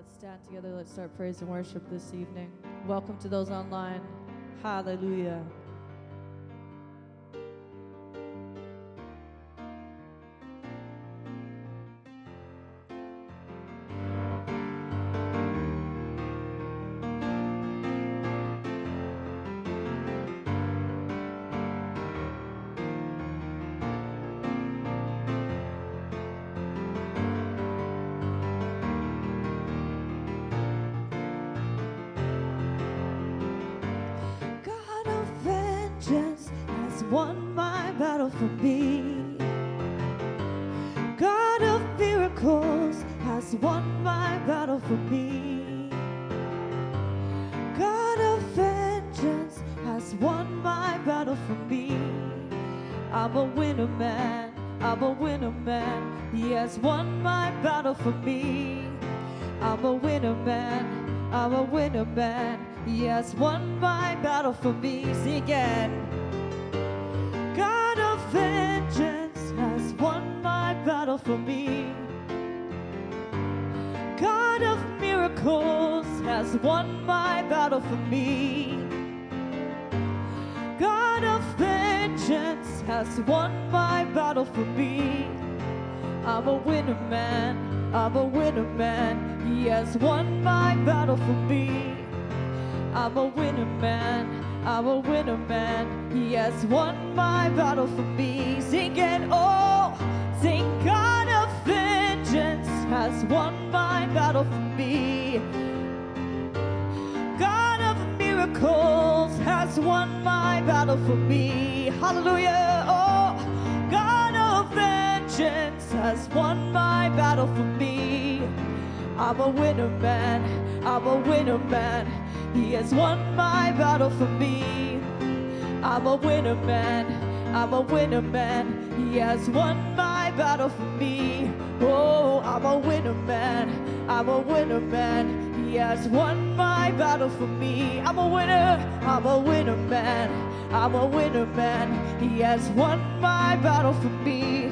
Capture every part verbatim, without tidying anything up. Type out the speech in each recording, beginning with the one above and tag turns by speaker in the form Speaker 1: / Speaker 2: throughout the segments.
Speaker 1: Let's stand together. Let's start praise and worship this evening. Welcome to those online. Hallelujah.
Speaker 2: Won my battle for me. God of miracles has won my battle for me. God of vengeance has won my battle for me. I'm a winner man, I'm a winner man. He has won my battle for me. I'm a winner man, I'm a winner man. He has won my battle for me. Sing again. God of vengeance has won my battle for me. God of miracles has won my battle for me. God of vengeance has won my battle for me. I'm a winner man, I'm a winner man. He has won my battle for me. I'm a winner man, I'm a winner man. He has won my battle for me. Sing it, oh, sing. God of vengeance has won my battle for me. God of miracles has won my battle for me. Hallelujah, oh, God of vengeance has won my battle for me. I'm a winner man, I'm a winner man. He has won my battle for me. I'm a winner man, I'm a winner man. He has won my battle for me. Oh, I'm a winner man, I'm a winner man. He has won my battle for me. I'm a winner, I'm a winner man, I'm a winner man. He has won my battle for me.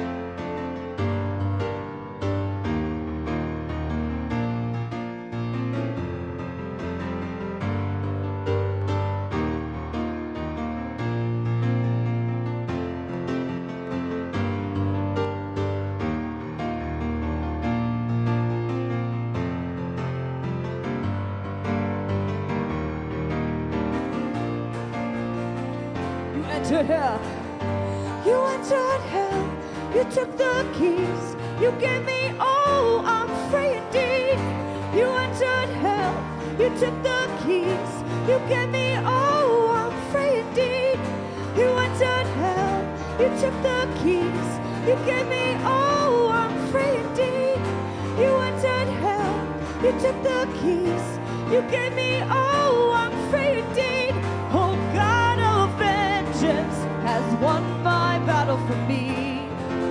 Speaker 2: Entered hell. You entered hell. You took the keys. You gave me all. I'm free indeed. You entered hell. You took the keys. You gave me all. I'm free indeed. You entered hell. You took the keys. You gave me all. I'm free indeed. You entered hell. You took the keys. You gave me all. I'm free indeed. Oh God of vengeance has won my battle for me.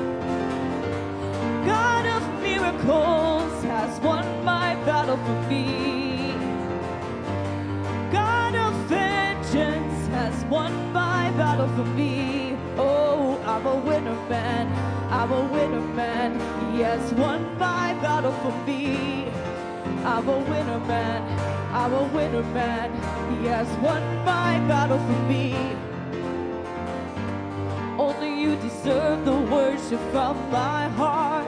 Speaker 2: God of miracles has won my battle for me. God of vengeance has won my battle for me. Oh, I'm a winner man, I'm a winner man. He has won my battle for me. I'm a winner man, I'm a winner man. He has won my battle for me. Only you deserve the worship from my heart.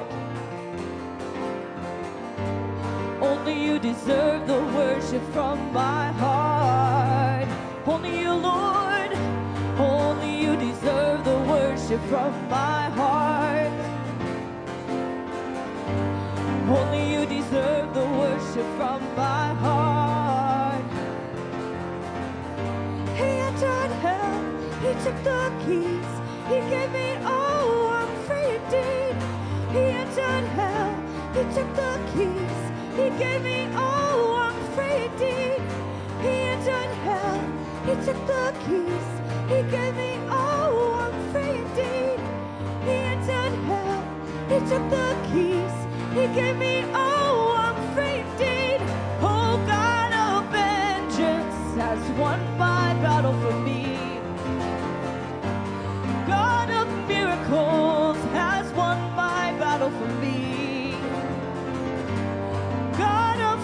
Speaker 2: Only you deserve the worship from my heart. Only you, Lord. Only you deserve the worship from my heart. Only you deserve the worship from my heart. He entered hell. He took the keys. He gave me all. I'm free indeed. He entered hell. He took the keys. He gave me all. I'm free indeed. He entered hell. He took the keys. He gave me all. I'm free indeed. He entered hell. He took the keys. He gave me all. I'm free indeed. Oh, God of vengeance has won my battle for me. God of miracles has won my battle for me. God of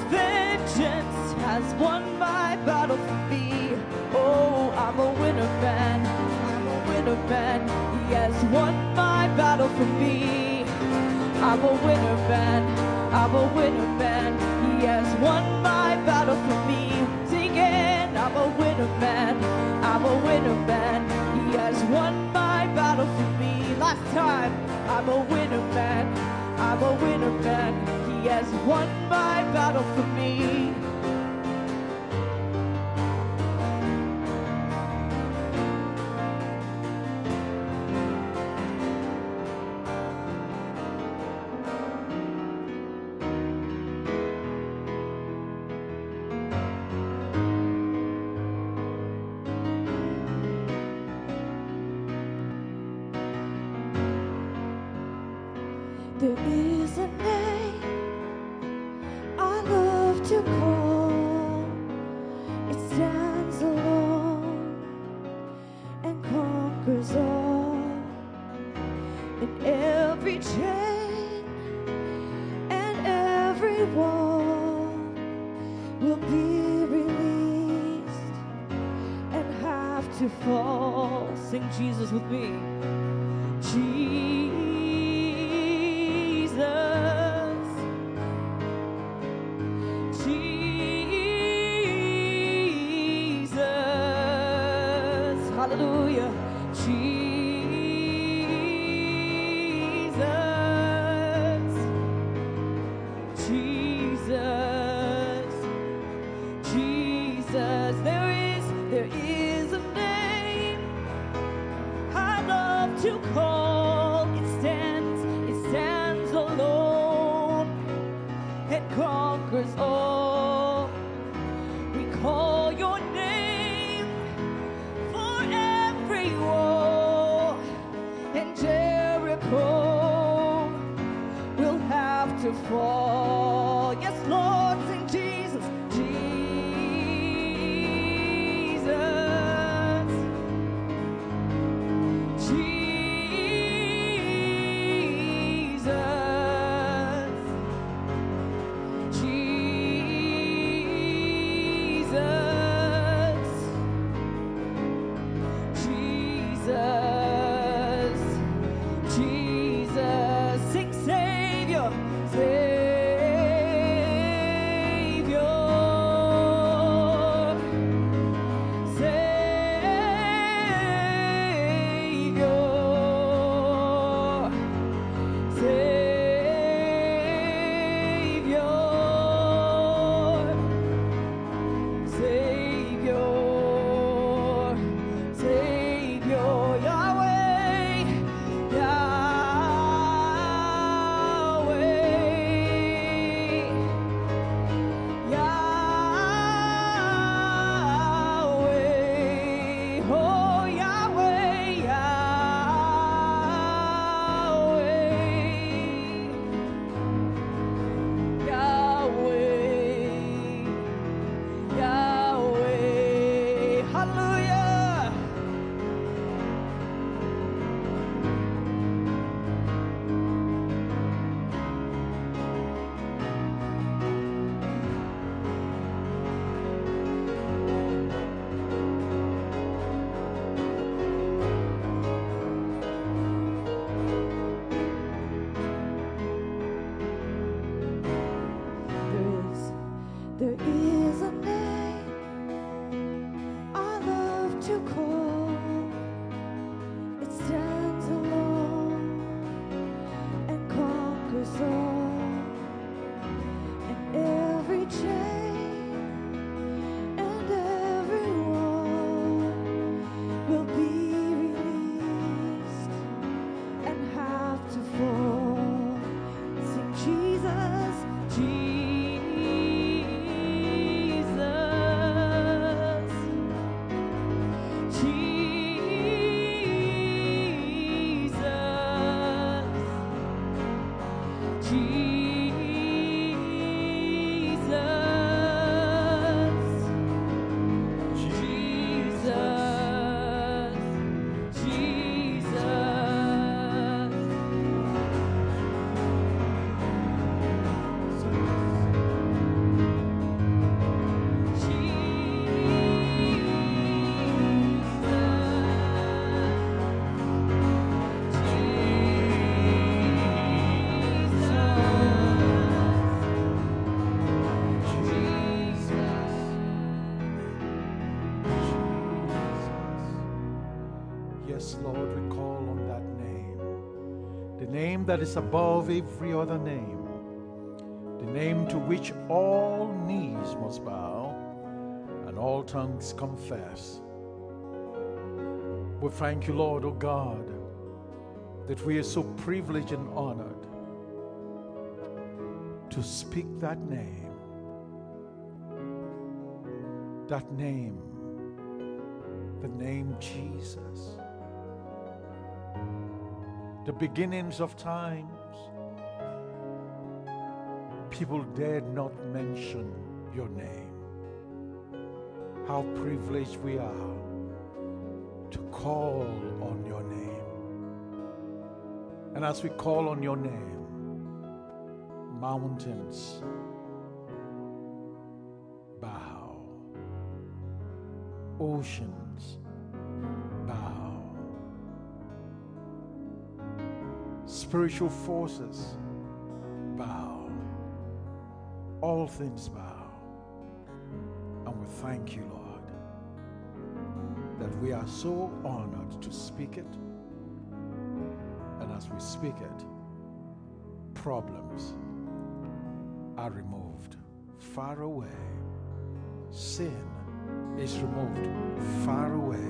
Speaker 2: man. He has won my battle for me. I'm a winner man. I'm a winner man. He has won my battle for me. Sing it. I'm a winner man. I'm a winner man. He has won my battle for me. Last time. I'm a winner man. I'm a winner man. He has won my battle for me. There is a name I love to call. It stands alone and conquers all. In every chain and every wall will be released and have to fall. Sing Jesus with me. Jesus. Hallelujah. Jesus. Jesus. Jesus. There is, there is a name I love to call. It stands, it stands alone. It conquers all. We call your name for every wall, and Jericho will have to fall. Yes, Lord, sing Jesus, Jesus, Jesus, Jesus, Jesus, Jesus. Sing Savior, Savior, Savior, Savior, Savior, Savior, Yahweh, Yahweh, Yahweh, oh Yahweh, Yahweh, Yahweh, Yahweh, hallelujah. There is, there is a name I love to call. It stands alone and conquers all. And every chain and every wall will be released and have to fall. Sing Jesus, Jesus.
Speaker 3: name that is above every other name, the name to which all knees must bow and all tongues confess. We thank you, Lord, oh God, that we are so privileged and honored to speak that name, that name, the name Jesus. The beginnings of times, people dared not mention your name. How privileged we are to call on your name. And as we call on your name, mountains bow, oceans bow, spiritual forces bow, all things bow. And we thank you, Lord, that we are so honored to speak it. And as we speak it, problems are removed far away. Sin is removed far away.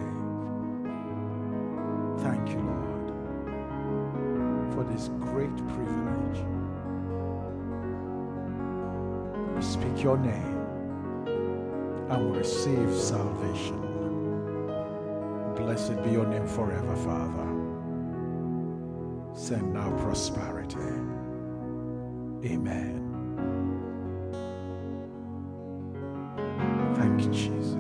Speaker 3: Thank you, Lord, for this great privilege. We speak your name and we receive salvation. Blessed be your name forever, Father. Send now prosperity. Amen. Thank you, Jesus.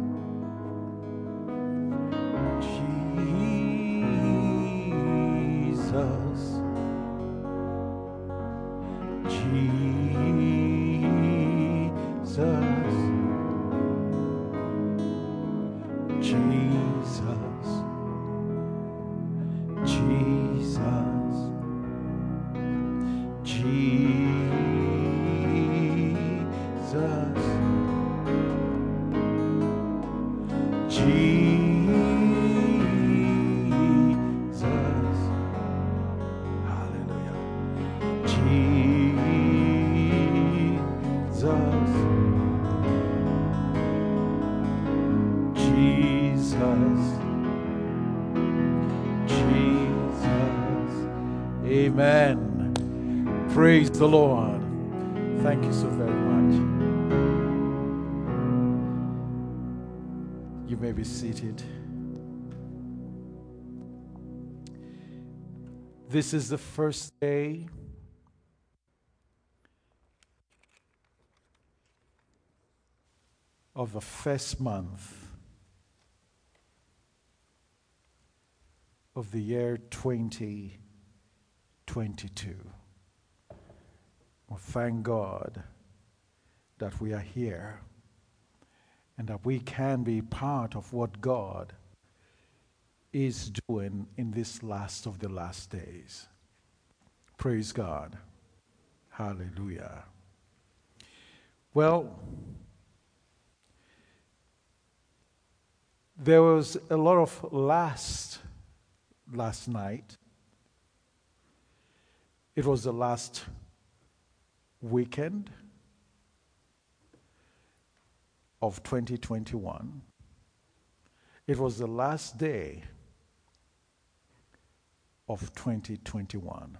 Speaker 3: Amen. Praise the Lord. Thank you so very much. You may be seated. This is the first day of the first month of the year twenty twenty-two. Well, thank God that we are here and that we can be part of what God is doing in this last of the last days. Praise God. Hallelujah. Well, there was a lot of last last night. It was the last weekend of twenty twenty-one. It was the last day of twenty twenty-one.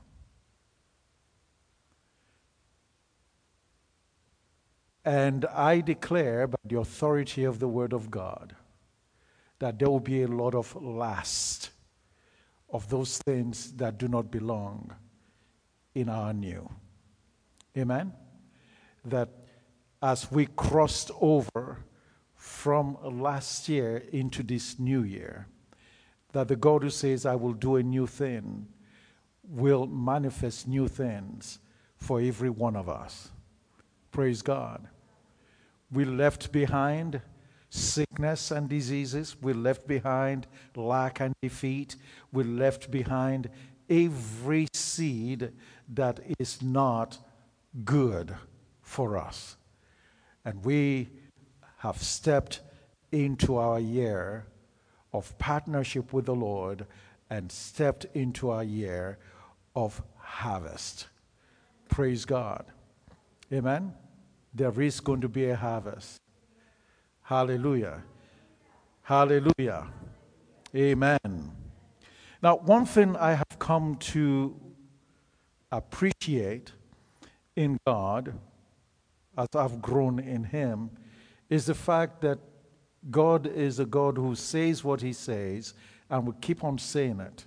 Speaker 3: And I declare by the authority of the Word of God that there will be a lot of last of those things that do not belong in our new. Amen? That as we crossed over from last year into this new year, that the God who says, I will do a new thing, will manifest new things for every one of us. Praise God. We left behind sickness and diseases. We left behind lack and defeat. We left behind every seed that is not good for us. And we have stepped into our year of partnership with the Lord and stepped into our year of harvest. Praise God. Amen. There is going to be a harvest. Hallelujah. Hallelujah. Amen. Now, one thing I have come to appreciate in God as I've grown in Him is the fact that God is a God who says what He says and will keep on saying it.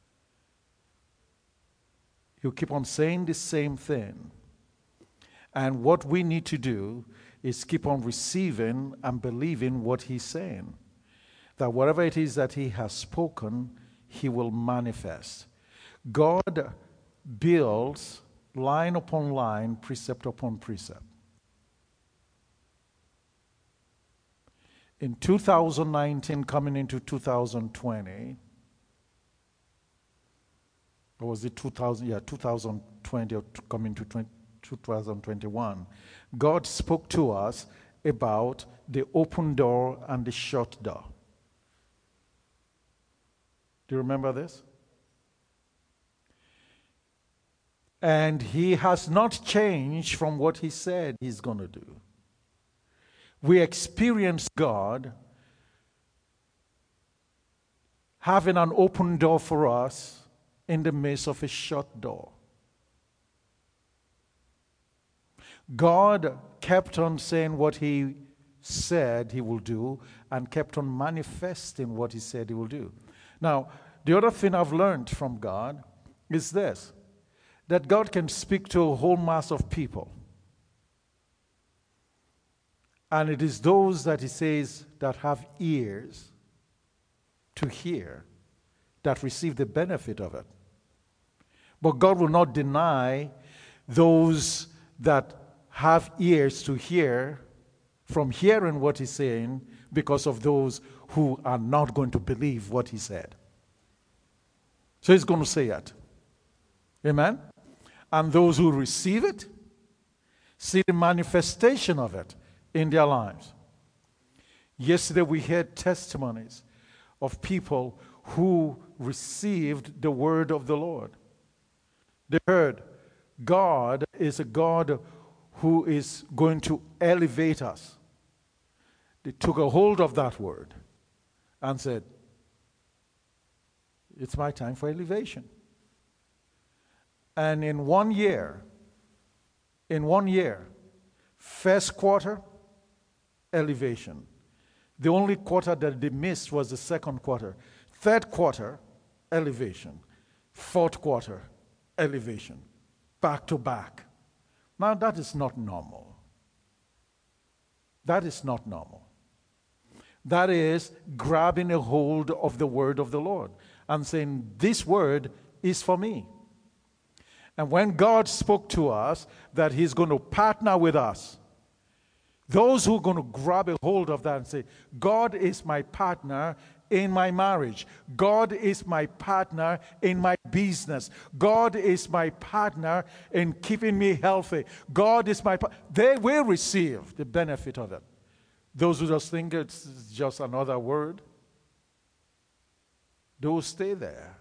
Speaker 3: He'll keep on saying the same thing. And what we need to do is keep on receiving and believing what He's saying. That whatever it is that He has spoken, He will manifest. God builds line upon line, precept upon precept. In two thousand nineteen, coming into two thousand twenty, or was it two thousand? Yeah, two thousand twenty or coming to two thousand twenty-one, God spoke to us about the open door and the shut door. Do you remember this? And He has not changed from what He said He's going to do. We experience God having an open door for us in the midst of a shut door. God kept on saying what He said He will do and kept on manifesting what He said He will do. Now, the other thing I've learned from God is this, that God can speak to a whole mass of people. And it is those that He says that have ears to hear that receive the benefit of it. But God will not deny those that have ears to hear from hearing what He's saying because of those who are not going to believe what He said. So He's going to say it. Amen? And those who receive it see the manifestation of it in their lives. Yesterday we heard testimonies of people who received the word of the Lord. They heard God is a God who is going to elevate us. They took a hold of that word and said, it's my time for elevation. And in one year, in one year, first quarter, elevation. The only quarter that they missed was the second quarter. Third quarter, elevation. Fourth quarter, elevation. Back to back. Now that is not normal. That is not normal. That is grabbing a hold of the word of the Lord and saying, this word is for me. And when God spoke to us that He's going to partner with us, those who are going to grab a hold of that and say, God is my partner in my marriage. God is my partner in my business. God is my partner in keeping me healthy. God is my partner. They will receive the benefit of it. Those who just think it's just another word, they will stay there.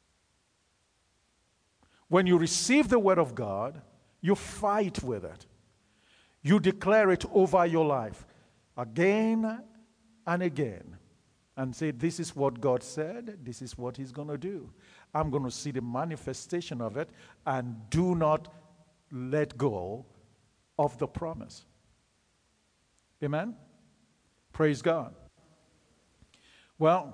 Speaker 3: When you receive the word of God, you fight with it. You declare it over your life again and again and say, this is what God said, this is what He's going to do. I'm going to see the manifestation of it, and do not let go of the promise. Amen? Praise God. Well,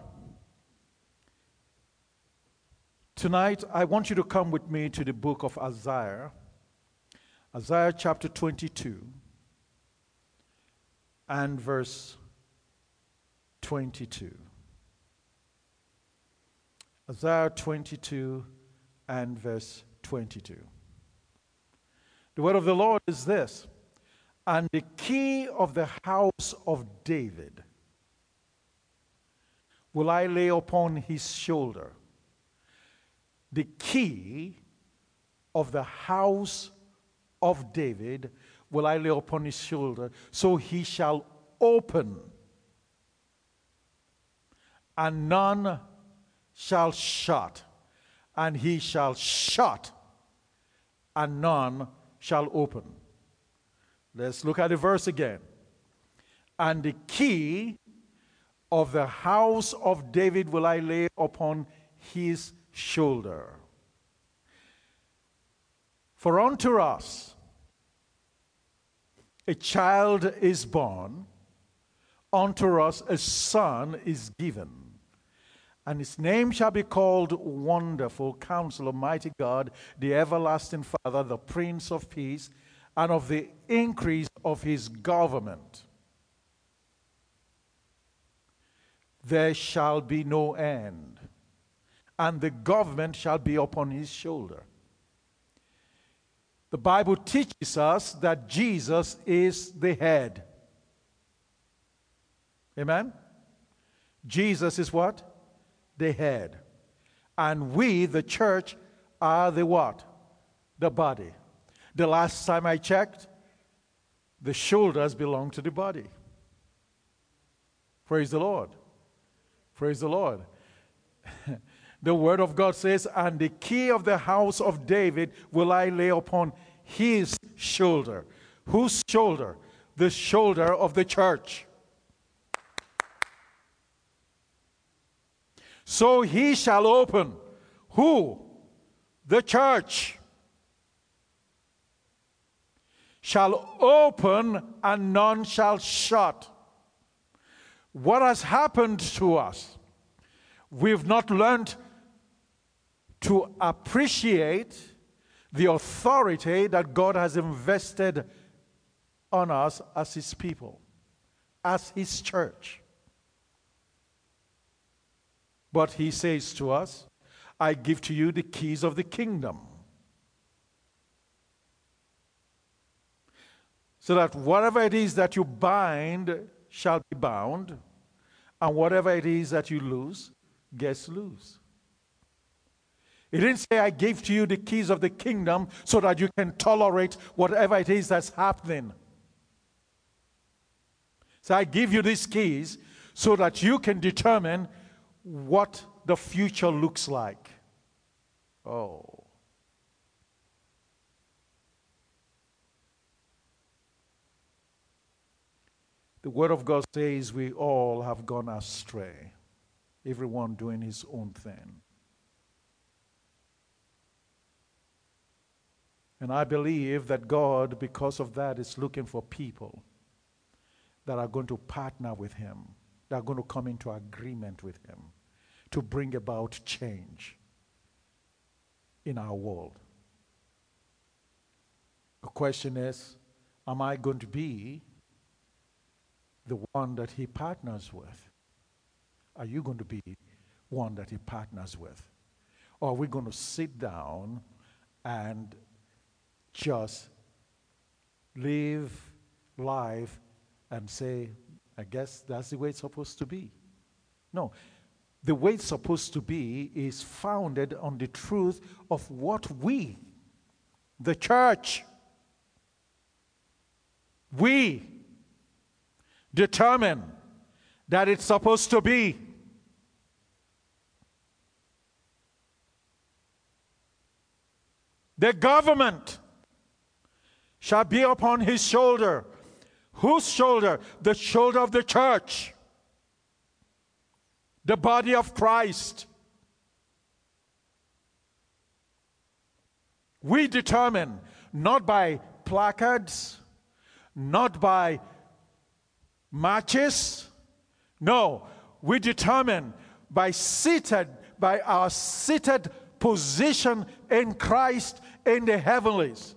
Speaker 3: tonight I want you to come with me to the book of Isaiah. Isaiah chapter twenty-two and verse twenty-two. Isaiah twenty-two and verse twenty-two. The word of the Lord is this: and the key of the house of David will I lay upon his shoulder. The key of the house of David will I lay upon his shoulder, so he shall open, and none shall shut, and he shall shut, and none shall open. Let's look at the verse again. And the key of the house of David will I lay upon his shoulder. For unto us a child is born, unto us a son is given, and his name shall be called Wonderful Counselor, Mighty God, the Everlasting Father, the Prince of Peace, and of the increase of his government there shall be no end, and the government shall be upon his shoulder. The Bible teaches us that Jesus is the head. Amen? Jesus is what? The head. And we, the church, are the what? The body. The last time I checked, the shoulders belong to the body. Praise the Lord. Praise the Lord. The word of God says, and the key of the house of David will I lay upon his shoulder. Whose shoulder? The shoulder of the church. So he shall open. Who? The church. Shall open and none shall shut. What has happened to us? We've not learned to appreciate the authority that God has invested on us as his people, as his church. But he says to us, I give to you the keys of the kingdom. So that whatever it is that you bind shall be bound, and whatever it is that you lose, gets loose. He didn't say, I gave to you the keys of the kingdom so that you can tolerate whatever it is that's happening. So I give you these keys so that you can determine what the future looks like. Oh. The word of God says we all have gone astray, everyone doing his own thing. And I believe that God, because of that, is looking for people that are going to partner with him, that are going to come into agreement with him to bring about change in our world. The question is, am I going to be the one that he partners with? Are you going to be one that he partners with? Or are we going to sit down and just live life and say, I guess that's the way it's supposed to be? No. The way it's supposed to be is founded on the truth of what we, the church, we determine that it's supposed to be. The government shall be upon his shoulder. Whose shoulder? The shoulder of the church, the body of Christ. We determine, not by placards, not by marches. No, we determine by seated, by our seated position in Christ in the heavenlies.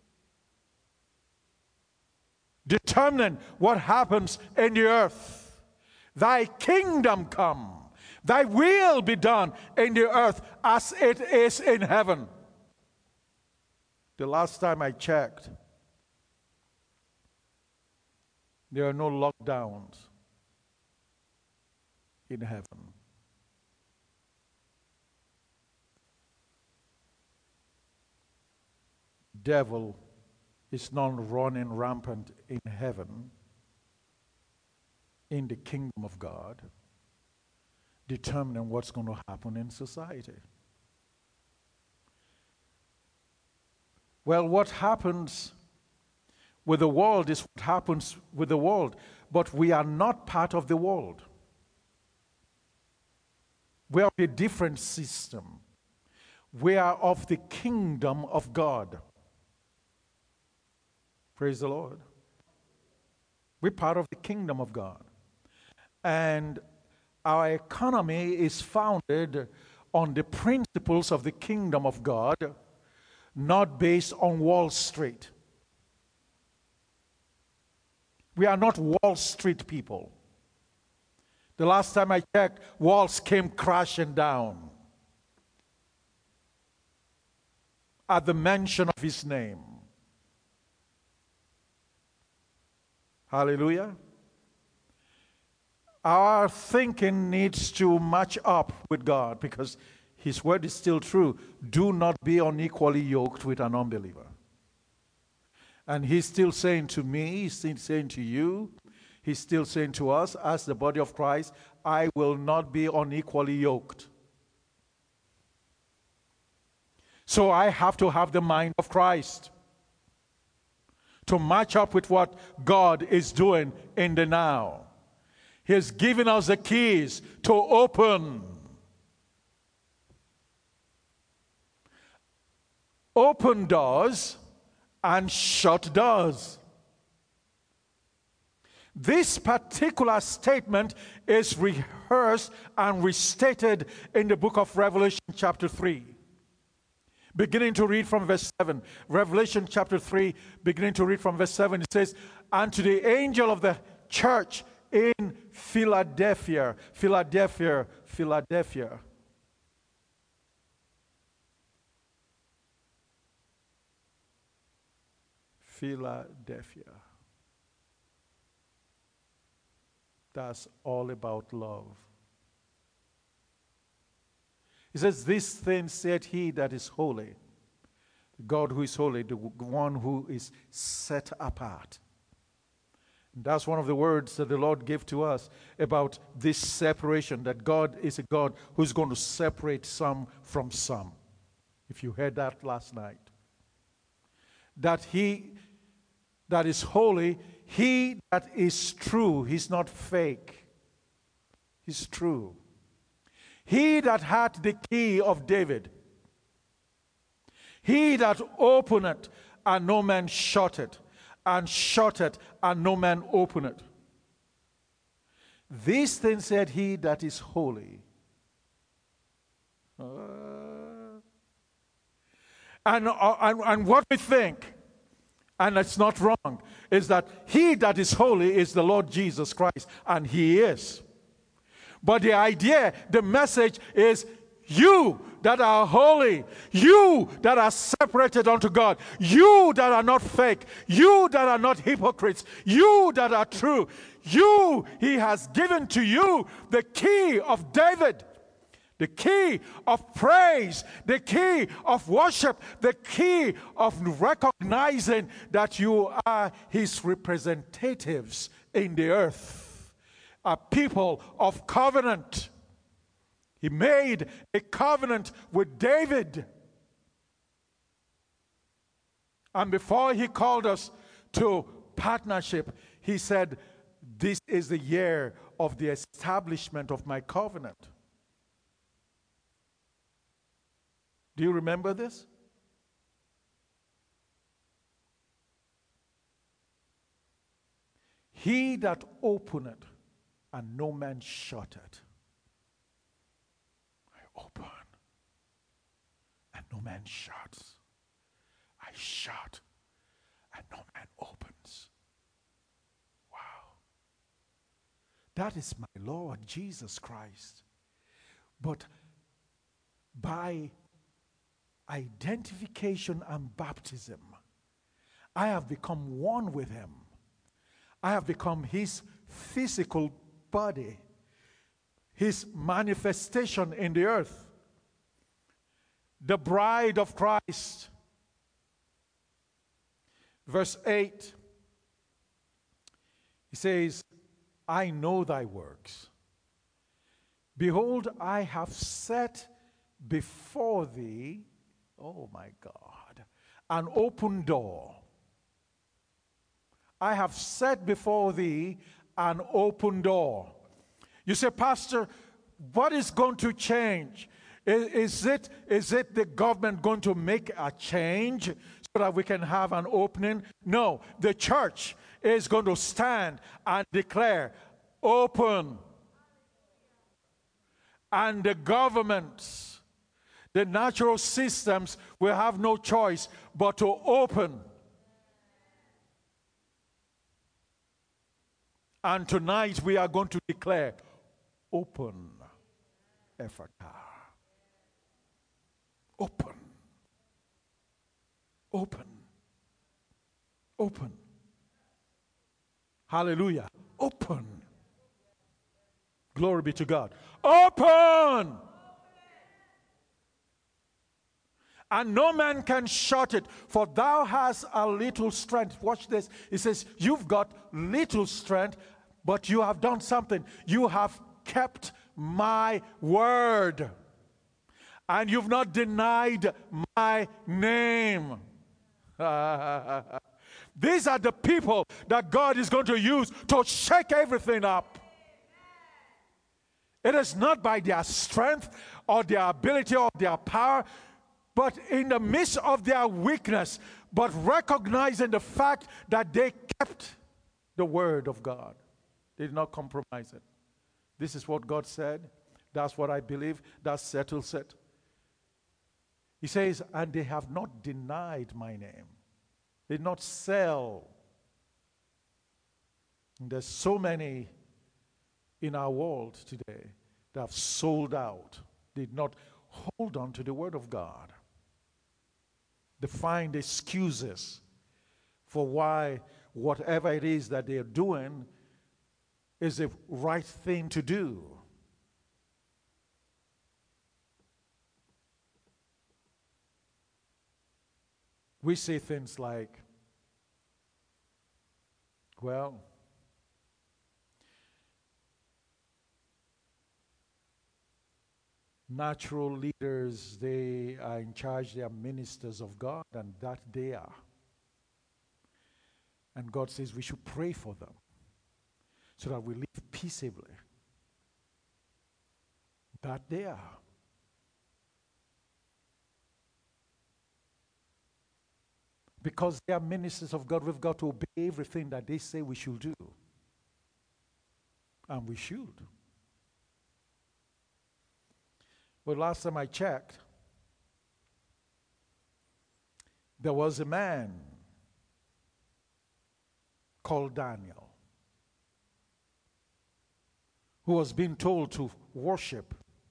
Speaker 3: Determining what happens in the earth. Thy kingdom come, thy will be done in the earth as it is in heaven. The last time I checked, there are no lockdowns in heaven. Devil is not running rampant in heaven, in the kingdom of God, determining what's going to happen in society. Well, what happens with the world is what happens with the world, but we are not part of the world. We are a different system. We are of the kingdom of God. Praise the Lord. We're part of the kingdom of God. And our economy is founded on the principles of the kingdom of God, not based on Wall Street. We are not Wall Street people. The last time I checked, walls came crashing down at the mention of his name. Hallelujah. Our thinking needs to match up with God because his word is still true. Do not be unequally yoked with an unbeliever. And he's still saying to me, he's still saying to you, he's still saying to us as the body of Christ, I will not be unequally yoked. So I have to have the mind of Christ to match up with what God is doing in the now. He has given us the keys to open. Open doors and shut doors. This particular statement is rehearsed and restated in the book of Revelation chapter three. Beginning to read from verse seven. Revelation chapter three, beginning to read from verse seven, it says, and to the angel of the church in Philadelphia, Philadelphia, Philadelphia. Philadelphia. That's all about love. He says, this thing said he that is holy, God who is holy, the one who is set apart. And that's one of the words that the Lord gave to us about this separation, that God is a God who's going to separate some from some. If you heard that last night. That he that is holy, he that is true, he's not fake. He's true. He that had the key of David. He that opened it, and no man shut it, and shut it, and no man opened it. These things said he that is holy. Uh, and, uh, and, and what we think, and it's not wrong, is that he that is holy is the Lord Jesus Christ, and he is. But the idea, the message is you that are holy, you that are separated unto God, you that are not fake, you that are not hypocrites, you that are true, you, he has given to you the key of David, the key of praise, the key of worship, the key of recognizing that you are his representatives in the earth. A people of covenant. He made a covenant with David. And before he called us to partnership, he said, this is the year of the establishment of my covenant. Do you remember this? He that openeth and no man shut it. I open and no man shuts. I shut and no man opens. Wow. That is my Lord Jesus Christ. But by identification and baptism, I have become one with him. I have become his physical body, his manifestation in the earth, the bride of Christ. Verse eight, he says, I know thy works. Behold, I have set before thee, oh my God, an open door. I have set before thee an open door. You say, Pastor, what is going to change? Is, is it, is it the government going to make a change so that we can have an opening? No, the church is going to stand and declare, open. And the governments, the natural systems will have no choice but to open. And tonight we are going to declare, open, Ephata. Open. Open. Open. Hallelujah. Open. Glory be to God. Open! And no man can shut it, for thou hast a little strength. Watch this. It says, you've got little strength, but you have done something. You have kept my word. And you've not denied my name. These are the people that God is going to use to shake everything up. It is not by their strength or their ability or their power, but in the midst of their weakness, but recognizing the fact that they kept the word of God. They did not compromise it. This is what God said. That's what I believe. That settles it. He says, and they have not denied my name. They did not sell. And there's so many in our world today that have sold out, did not hold on to the word of God. They find excuses for why whatever it is that they're doing is the right thing to do. We say things like, well, natural leaders, they are in charge, they are ministers of God, and that they are. And God says we should pray for them so that we live peaceably. That they are. Because they are ministers of God, we've got to obey everything that they say we should do. And we should. But last time I checked, there was a man called Daniel who was being told to worship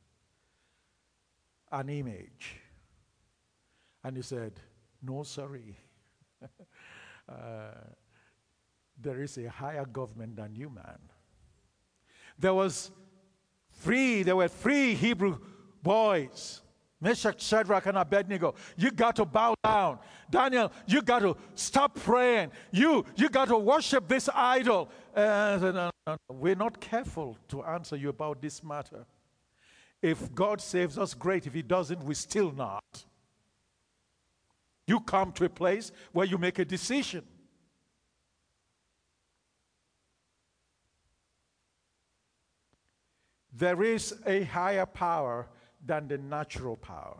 Speaker 3: an image. And he said, no, sorry. uh, there is a higher government than you, man. There was three, there were three Hebrew boys, Meshach, Shadrach, and Abednego. You got to bow down. Daniel, you got to stop praying. You, you got to worship this idol. Uh, no, no, no. We're not careful to answer you about this matter. If God saves us, great. If he doesn't, we're still not. You come to a place where you make a decision. There is a higher power than the natural power.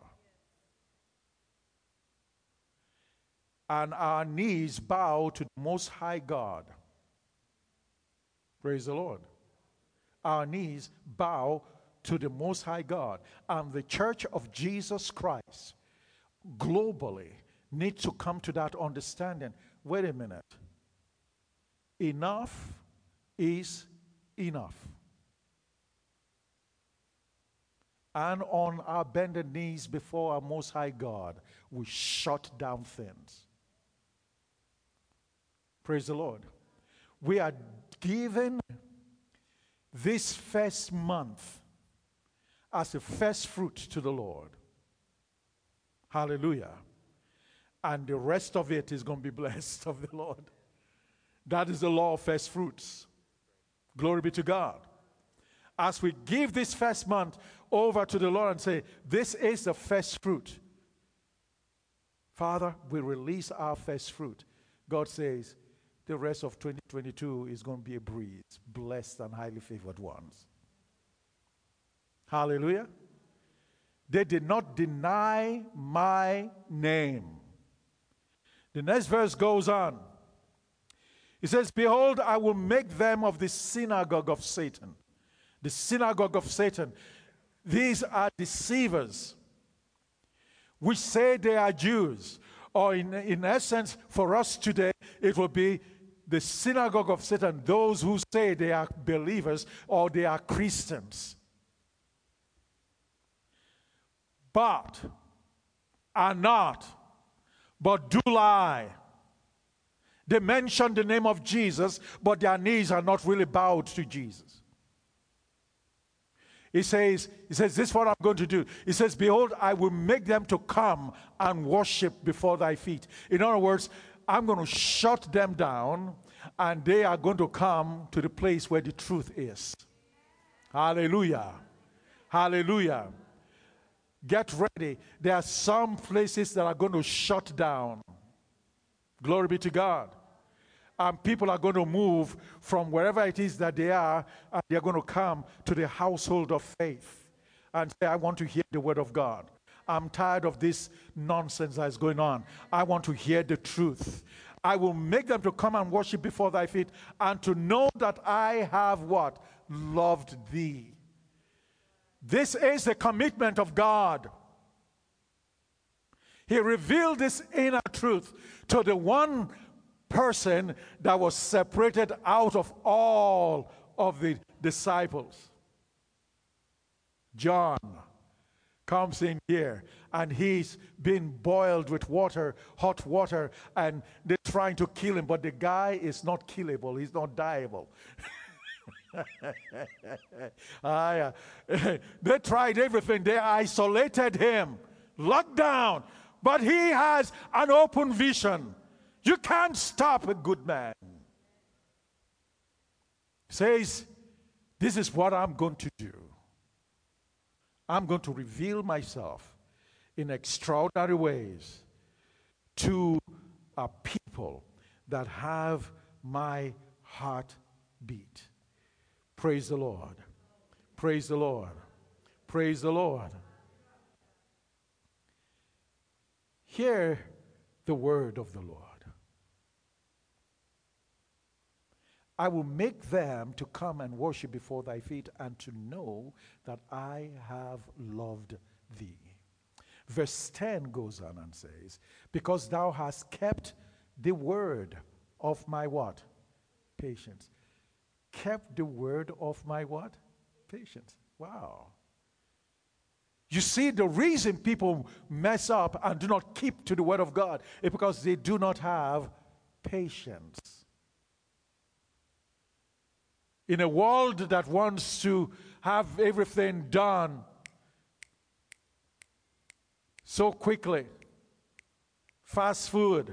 Speaker 3: And our knees bow to the Most High God. Praise the Lord. Our knees bow to the Most High God. And the Church of Jesus Christ globally needs to come to that understanding. Wait a minute. Enough is enough. And on our bended knees before our Most High God, we shut down things. Praise the Lord. We are given this first month as a first fruit to the Lord. Hallelujah. And the rest of it is going to be blessed of the Lord. That is the law of first fruits. Glory be to God. As we give this first month over to the Lord and say, this is the first fruit. Father, we release our first fruit. God says, the rest of twenty twenty-two is going to be a breeze, blessed and highly favored ones. Hallelujah. They did not deny my name. The next verse goes on. It says, behold, I will make them of the synagogue of Satan. The synagogue of Satan. These are deceivers, which say they are Jews. Or in, in essence, for us today, it will be the synagogue of Satan, those who say they are believers or they are Christians. But are not, but do lie. They mention the name of Jesus, but their knees are not really bowed to Jesus. He says, he says, this is what I'm going to do. He says, behold, I will make them to come and worship before thy feet. In other words, I'm going to shut them down, and they are going to come to the place where the truth is. Hallelujah. Hallelujah. Get ready. There are some places that are going to shut down. Glory be to God. And people are going to move from wherever it is that they are, and they're going to come to the household of faith and say, I want to hear the word of God. I'm tired of this nonsense that is going on. I want to hear the truth. I will make them to come and worship before thy feet, and to know that I have what? Loved thee. This is the commitment of God. He revealed this inner truth to the one person that was separated out of all of the disciples. John comes in here, and he's been boiled with water, hot water, and they're trying to kill him, but the guy is not killable. He's not dieable. ah, yeah. They tried everything. They isolated him, locked down, but he has an open vision. You can't stop a good man. Says, this is what I'm going to do. I'm going to reveal myself in extraordinary ways to a people that have my heartbeat. Praise the Lord. Praise the Lord. Praise the Lord. Hear the word of the Lord. I will make them to come and worship before thy feet, and to know that I have loved thee. Verse ten goes on and says, because thou hast kept the word of my what? Patience. Kept the word of my what? Patience. Wow. You see, the reason people mess up and do not keep to the word of God is because they do not have patience. In a world that wants to have everything done so quickly, fast food,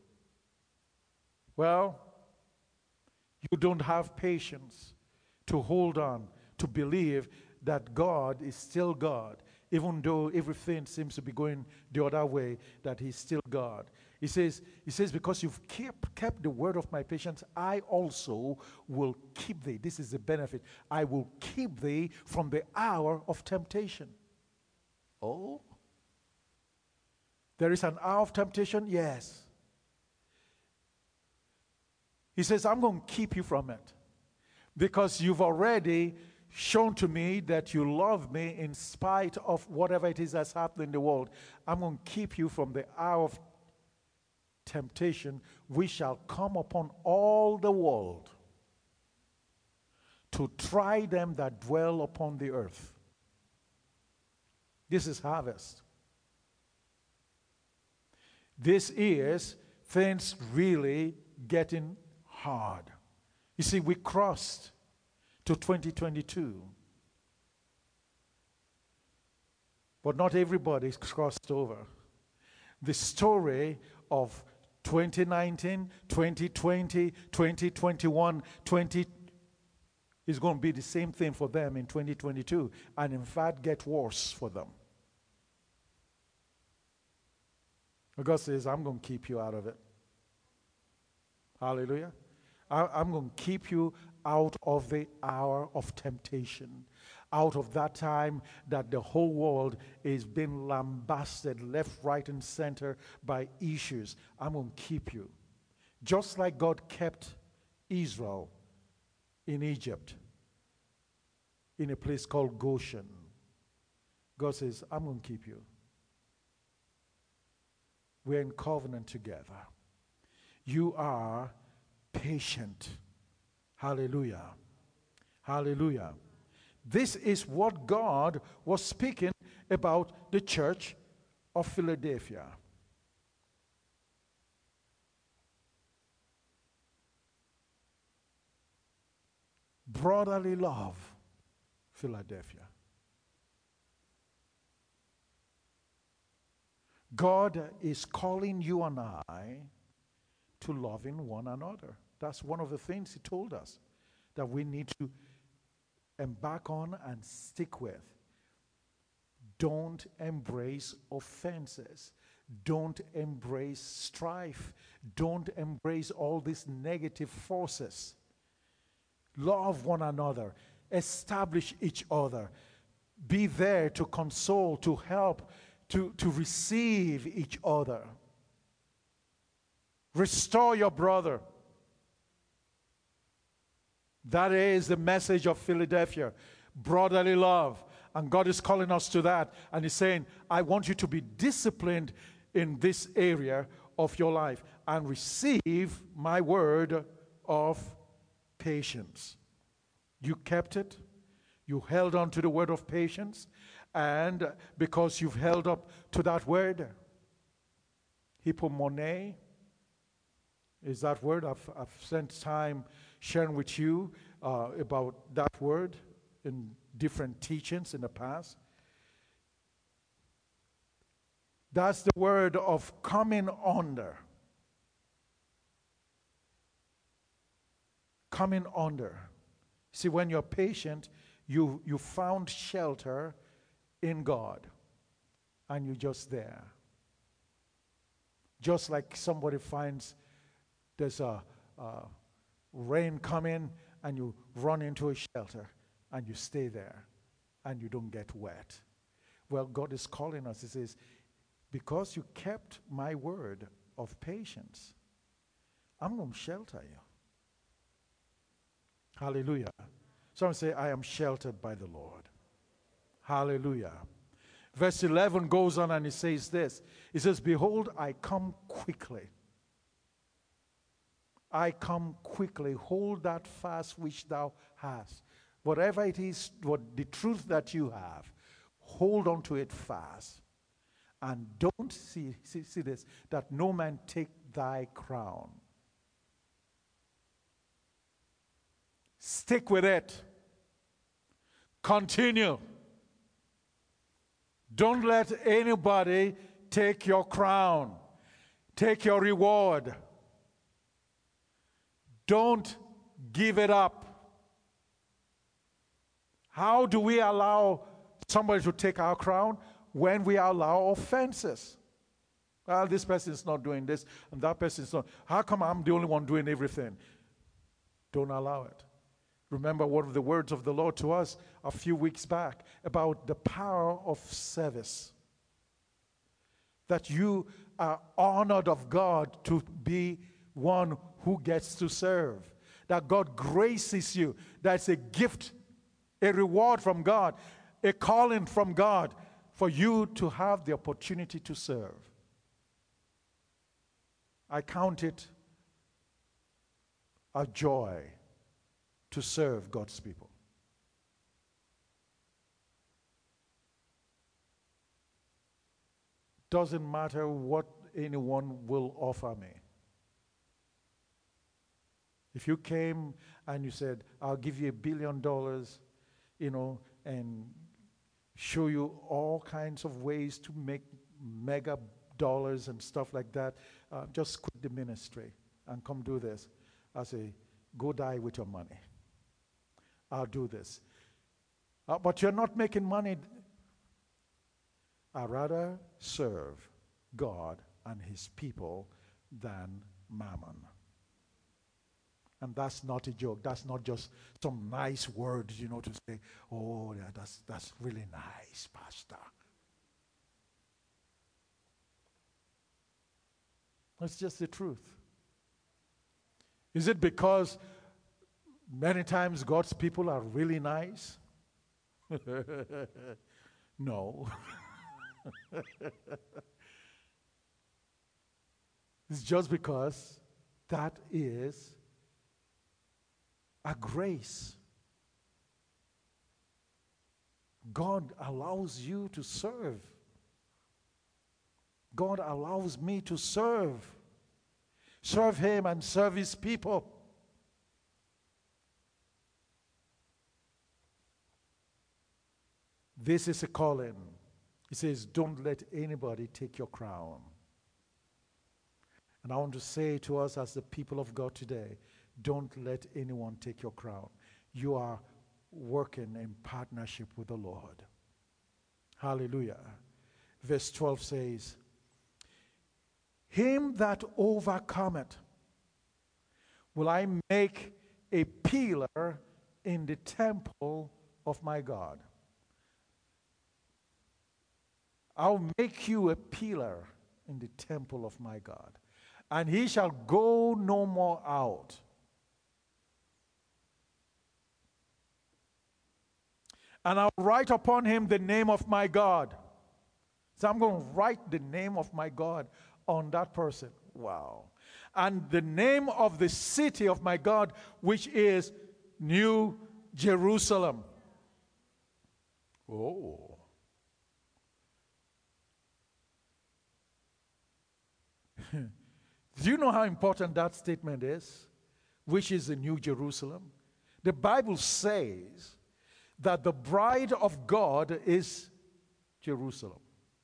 Speaker 3: well, you don't have patience to hold on, to believe that God is still God, even though everything seems to be going the other way, that he's still God. He says, he says, because you've kept, kept the word of my patience, I also will keep thee. This is the benefit. I will keep thee from the hour of temptation. Oh? There is an hour of temptation? Yes. He says, I'm going to keep you from it, because you've already shown to me that you love me in spite of whatever it is that's happening in the world. I'm going to keep you from the hour of temptation, which shall come upon all the world to try them that dwell upon the earth. This is harvest. This is things really getting hard. You see, we crossed to twenty twenty-two. But not everybody's crossed over. The story of twenty nineteen, twenty twenty, twenty twenty-one, twenty is going to be the same thing for them in twenty twenty-two, and in fact get worse for them. God says, I'm going to keep you out of it. Hallelujah. I, I'm going to keep you out of the hour of temptation, out of that time that the whole world is being lambasted left, right, and center by issues. I'm going to keep you. Just like God kept Israel in Egypt, in a place called Goshen. God says, I'm going to keep you. We're in covenant together. You are patient. Hallelujah. Hallelujah. This is what God was speaking about the church of Philadelphia. Brotherly love, Philadelphia. God is calling you and I to loving one another. That's one of the things He told us that we need to embark on and stick with. Don't embrace offenses. Don't embrace strife. Don't embrace all these negative forces. Love one another. Establish each other. Be there to console, to help, to, to receive each other. Restore your brother. That is the message of Philadelphia. Brotherly love. And God is calling us to that. And He's saying, I want you to be disciplined in this area of your life and receive my word of patience. You kept it. You held on to the word of patience. And because you've held up to that word, hypomone is that word. I've, I've spent time sharing with you uh, about that word in different teachings in the past. That's the word of coming under. Coming under. See, when you're patient, you, you found shelter in God, and you're just there. Just like somebody finds there's a, a rain coming, and you run into a shelter, and you stay there, and you don't get wet. Well, God is calling us. He says, because you kept my word of patience, I'm going to shelter you. Hallelujah. Someone say, I am sheltered by the Lord. Hallelujah. Verse eleven goes on and it says this. It says, behold, I come quickly. I come quickly. Hold that fast which thou hast. Whatever it is, what the truth that you have, hold on to it fast. And don't see, see, see this, that no man take thy crown. Stick with it. Continue. Don't let anybody take your crown, take your reward. Don't give it up. How do we allow somebody to take our crown? When we allow offenses. Well, this person is not doing this, and that person is not. How come I'm the only one doing everything? Don't allow it. Remember one of the words of the Lord to us a few weeks back about the power of service. That you are honored of God to be one who gets to serve. That God graces you. That's a gift, a reward from God, a calling from God for you to have the opportunity to serve. I count it a joy to serve God's people. Doesn't matter what anyone will offer me. If you came and you said, I'll give you a billion dollars, you know, and show you all kinds of ways to make mega dollars and stuff like that, uh, just quit the ministry and come do this. I say, go die with your money. I'll do this. Uh, but you're not making money. I'd rather serve God and his people than mammon. And that's not a joke. That's not just some nice words, you know, to say, oh, yeah, that's, that's really nice, Pastor. That's just the truth. Is it because many times God's people are really nice? No. It's just because that is a grace. God allows you to serve. God allows me to serve. Serve him and serve his people. This is a calling. He says, don't let anybody take your crown. And I want to say to us as the people of God today, don't let anyone take your crown. You are working in partnership with the Lord. Hallelujah. Verse twelve says, him that overcometh will I make a pillar in the temple of my God. I'll make you a pillar in the temple of my God, and he shall go no more out. And I'll write upon him the name of my God. So I'm going to write the name of my God on that person. Wow. And the name of the city of my God, which is New Jerusalem. Oh. Do you know how important that statement is? Which is the New Jerusalem? The Bible says that the bride of God is Jerusalem.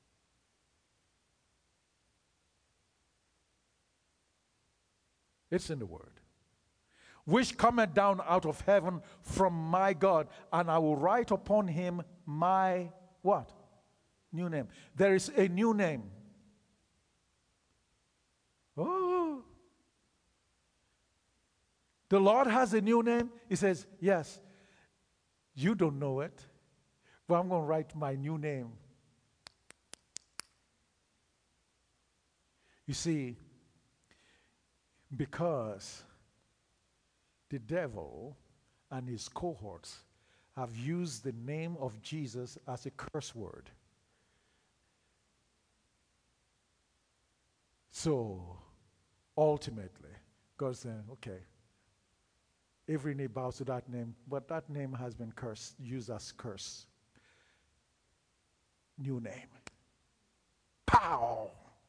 Speaker 3: It's in the word. Which cometh down out of heaven from my God, and I will write upon him my what? New name. There is a new name. Oh. The Lord has a new name. He says, yes, you don't know it, but I'm going to write my new name. You see, because the devil and his cohorts have used the name of Jesus as a curse word. So, ultimately, God said, okay, every knee bows to that name, but that name has been cursed, used as curse. New name. Pow!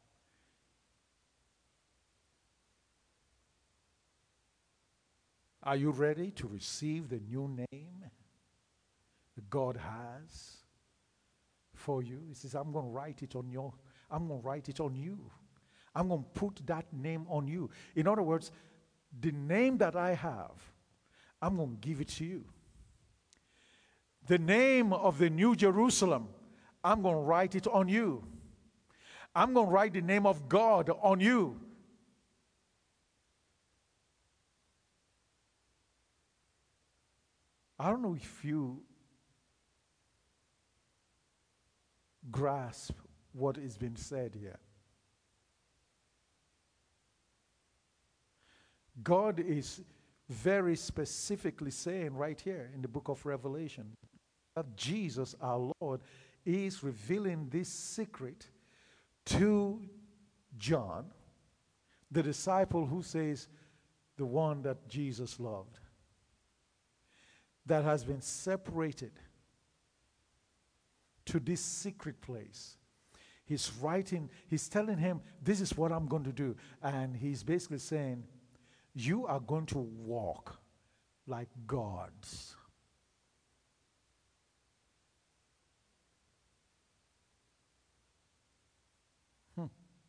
Speaker 3: Are you ready to receive the new name that God has for you? He says, I'm going to write it on your, I'm going to write it on you. I'm going to put that name on you. In other words, the name that I have, I'm going to give it to you. The name of the New Jerusalem, I'm going to write it on you. I'm going to write the name of God on you. I don't know if you grasp what is being said here. God is very specifically saying right here in the book of Revelation that Jesus, our Lord, is revealing this secret to John, the disciple who says, the one that Jesus loved, that has been separated to this secret place. He's writing, he's telling him, this is what I'm going to do. And he's basically saying, you are going to walk like gods. Hmm.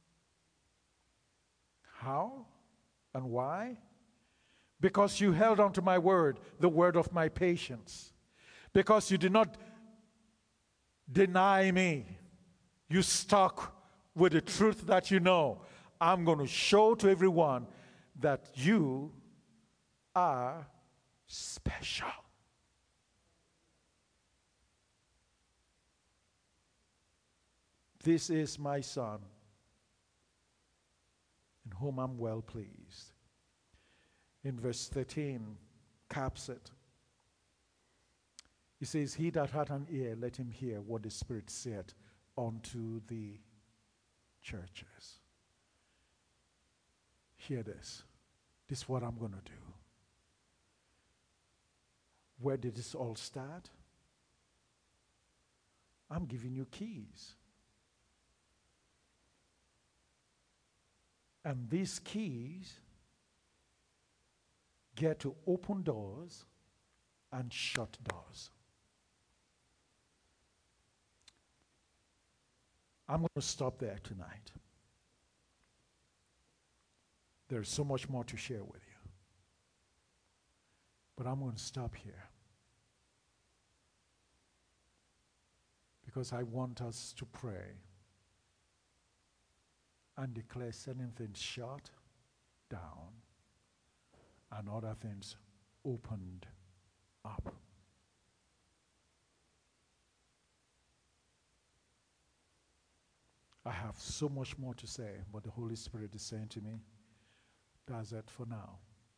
Speaker 3: How and why? Because you held on to my word, the word of my patience. Because you did not deny me. You stuck with the truth that you know. I'm going to show to everyone that you are special. This is my son, in whom I'm well pleased. In verse thirteen, caps it. He says, he that hath an ear, let him hear what the Spirit saith unto the churches. Hear this. This is what I'm going to do. Where did this all start? I'm giving you keys. And these keys get to open doors and shut doors. I'm going to stop there tonight. There's so much more to share with you. But I'm going to stop here. Because I want us to pray and declare certain things shut down and other things opened up. I have so much more to say, but the Holy Spirit is saying to me, that's it for now.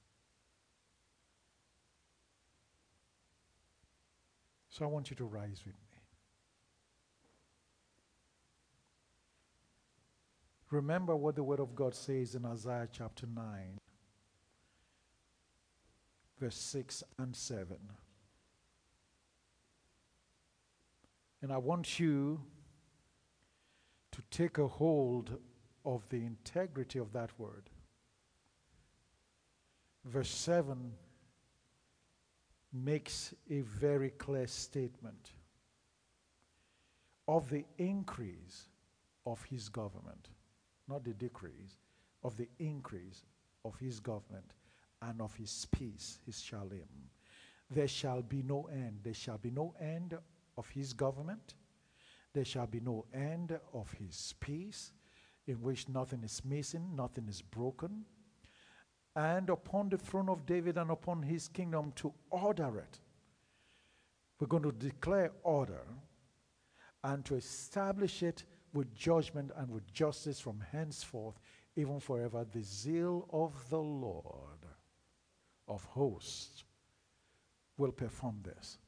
Speaker 3: So I want you to rise with me. Remember what the Word of God says in Isaiah chapter nine, verse six and seven. And I want you to take a hold of the integrity of that word. Verse seven makes a very clear statement of the increase of his government, not the decrease, of the increase of his government and of his peace, his shalom. There shall be no end. There shall be no end of his government. There shall be no end of his peace, in which nothing is missing, nothing is broken. And upon the throne of David and upon his kingdom to order it. We're going to declare order and to establish it with judgment and with justice from henceforth, even forever. The zeal of the Lord of hosts will perform this.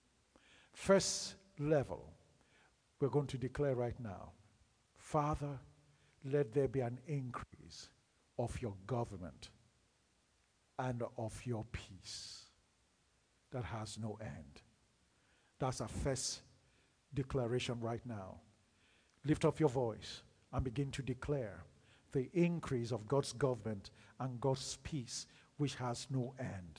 Speaker 3: First level, we're going to declare right now, Father, let there be an increase of your government and of your peace that has no end. That's our first declaration right now. Lift up your voice and begin to declare the increase of God's government and God's peace, which has no end.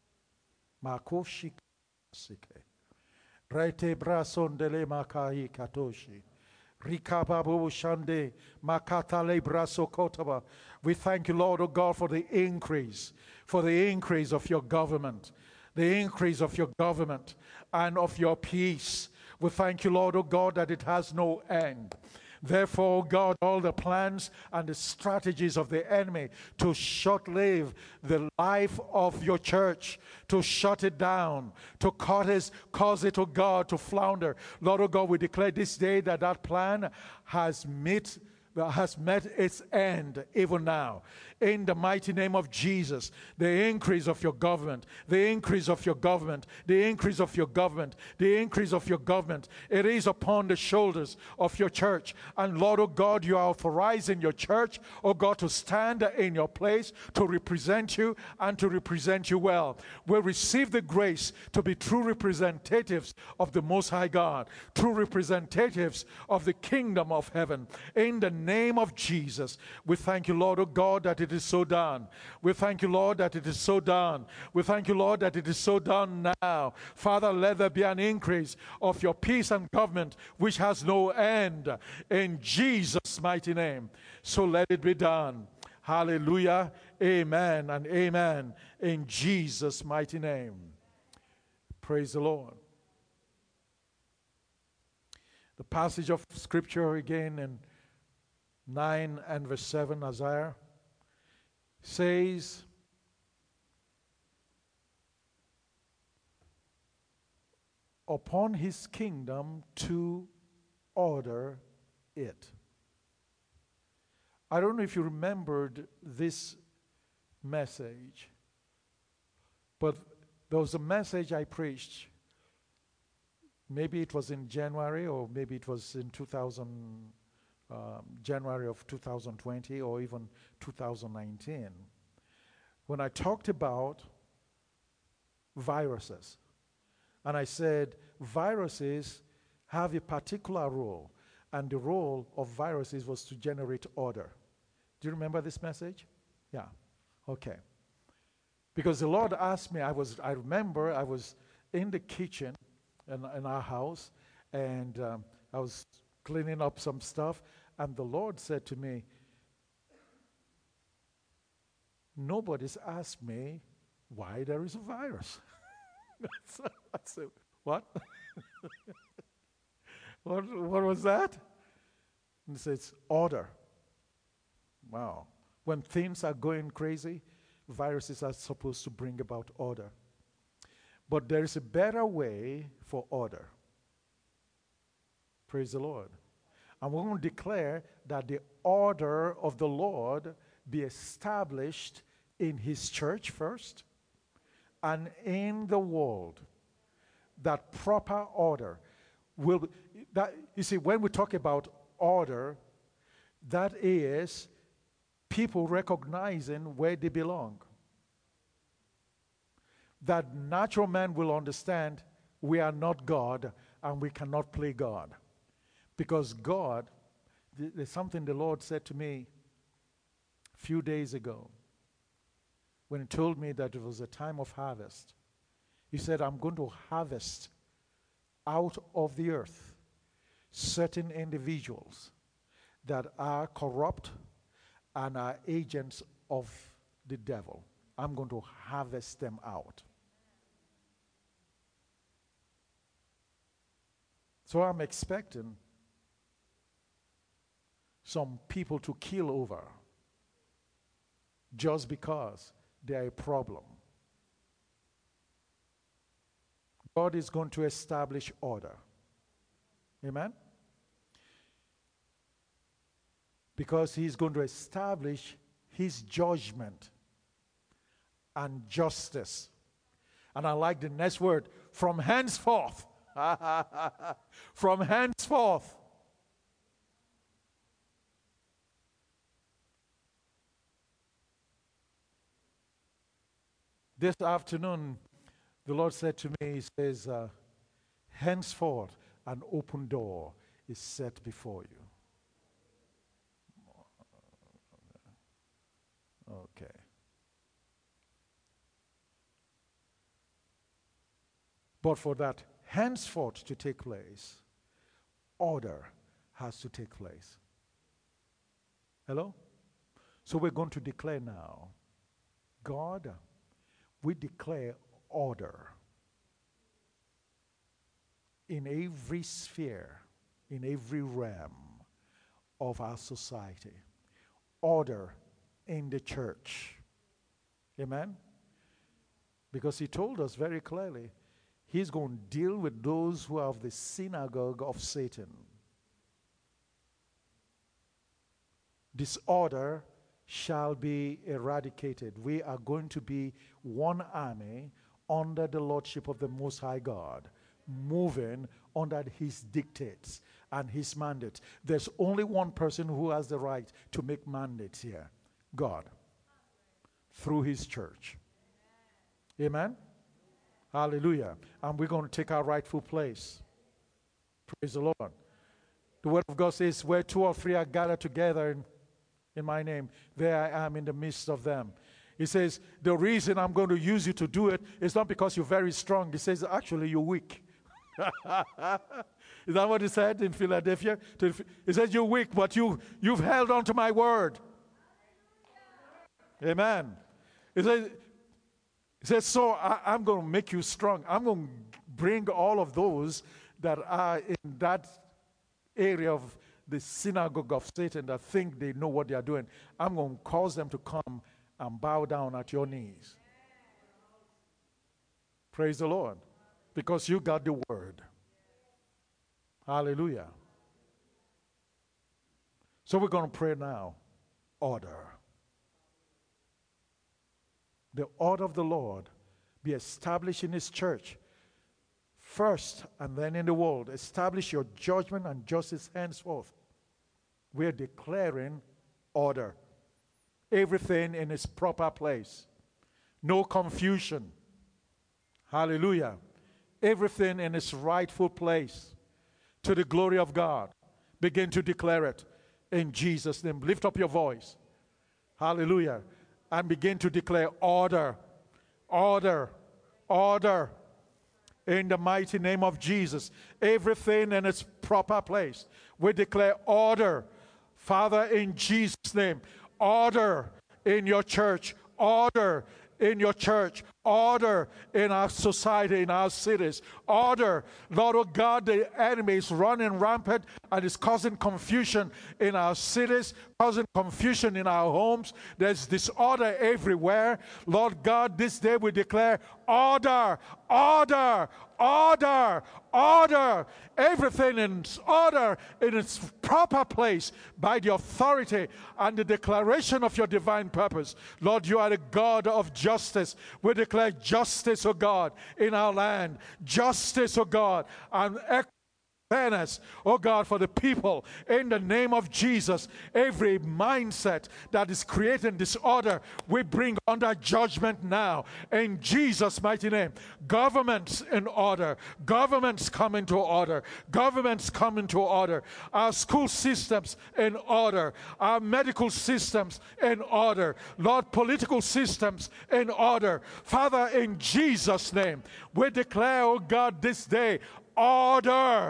Speaker 3: Makoshi sike. Rete brasondele makai katoshi. Rikababu shande makatale braso kotaba. We thank you, Lord, O God, for the increase, for the increase of your government, the increase of your government and of your peace. We thank you, Lord, O God, that it has no end. Therefore, God, all the plans and the strategies of the enemy to short-live the life of your church, to shut it down, to cause it, cause it, oh God, to flounder. Lord, oh God, we declare this day that that plan has met has met its end even now. In the mighty name of Jesus, the increase of your government, the increase of your government, the increase of your government, the increase of your government, it is upon the shoulders of your church. And Lord, oh God, you are authorizing your church, oh God, to stand in your place, to represent you and to represent you well. We receive the grace to be true representatives of the Most High God, true representatives of the kingdom of heaven. In the name of Jesus, we thank you, Lord, oh God, that it is so done. We thank you, Lord, that it is so done. We thank you, Lord, that it is so done now. Father, let there be an increase of your peace and government which has no end. In Jesus' mighty name. So let it be done. Hallelujah. Amen and amen. In Jesus' mighty name. Praise the Lord. The passage of scripture again in nine and verse seven, Isaiah says, upon his kingdom to order it. I don't know if you remembered this message, but there was a message I preached. Maybe it was in January, or maybe it was in two thousand, um, January of two thousand twenty, or even two thousand nineteen, when I talked about viruses. And I said, viruses have a particular role, and the role of viruses was to generate order. Do you remember this message? Yeah. Okay. Because the Lord asked me, I was, I remember I was in the kitchen in, in our house, and um, I was cleaning up some stuff, and the Lord said to me, nobody's asked me why there is a virus. So I said, what? what? What was that? And he says, order. Wow. When things are going crazy, viruses are supposed to bring about order. But there is a better way for order. Praise the Lord. And we're going to declare that the order of the Lord be established in his church first and in the world. That proper order will be, that you see, when we talk about order, that is people recognizing where they belong. That natural man will understand we are not God and we cannot play God. Because God, there's something the Lord said to me a few days ago when he told me that it was a time of harvest. He said, I'm going to harvest out of the earth certain individuals that are corrupt and are agents of the devil. I'm going to harvest them out. So I'm expecting some people to kill over just because they are a problem. God is going to establish order. Amen? Because he's going to establish his judgment and justice. And I like the next word, from henceforth. From henceforth. This afternoon, the Lord said to me, he says, uh, henceforth an open door is set before you. Okay. But for that henceforth to take place, order has to take place. Hello? So we're going to declare now, God, we declare order in every sphere, in every realm of our society. Order in the church. Amen? Because he told us very clearly, he's going to deal with those who are of the synagogue of Satan. Disorder shall be eradicated. We are going to be one army under the lordship of the Most High God, moving under his dictates and his mandates. There's only one person who has the right to make mandates here, God, through his church. Amen? Hallelujah. And we're going to take our rightful place. Praise the Lord. The word of God says, where two or three are gathered together in, in my name, there I am in the midst of them. He says, the reason I'm going to use you to do it is not because you're very strong. He says, actually, you're weak. Is that what he said in Philadelphia? He says, you're weak, but you, you've held on to my word. Amen. He says, he says so I, I'm going to make you strong. I'm going to bring all of those that are in that area of the synagogue of Satan that think they know what they are doing. I'm going to cause them to come and bow down at your knees. Praise the Lord. Because you got the word. Hallelujah. So we're going to pray now. Order. The order of the Lord be established in His church first and then in the world. Establish your judgment and justice henceforth. We're declaring order. Everything in its proper place. No confusion. Hallelujah. Everything in its rightful place. To the glory of God. Begin to declare it in Jesus' name. Lift up your voice. Hallelujah. And begin to declare order. Order. Order. In the mighty name of Jesus. Everything in its proper place. We declare order. Father, in Jesus' name. Order in your church. Order in your church. Order in our society, in our cities. Order. Lord, oh God, the enemy is running rampant and is causing confusion in our cities, causing confusion in our homes. There's disorder everywhere. Lord God, this day we declare order, order, order, order. Everything in order in its proper place by the authority and the declaration of your divine purpose. Lord, you are the God of justice. We declare justice, O God, in our land. Justice, O God, and fairness, oh God, for the people in the name of Jesus. Every mindset that is creating disorder, we bring under judgment now in Jesus' mighty name. Governments in order. Governments come into order. Governments come into order. Our school systems in order. Our medical systems in order. Lord, political systems in order. Father, in Jesus' name, we declare, oh God, this day, order,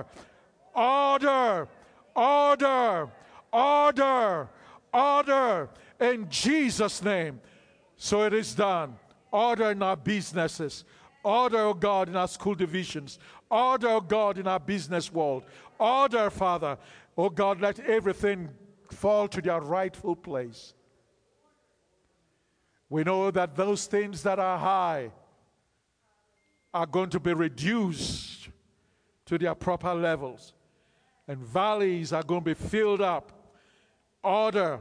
Speaker 3: order, order, order, order, in Jesus' name. So it is done. Order in our businesses. Order, oh God, in our school divisions. Order, oh God, in our business world. Order, Father. Oh God, let everything fall to their rightful place. We know that those things that are high are going to be reduced to their proper levels. And valleys are going to be filled up. Order.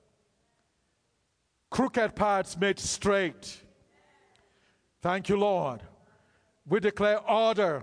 Speaker 3: Crooked paths made straight. Thank you, Lord. We declare order.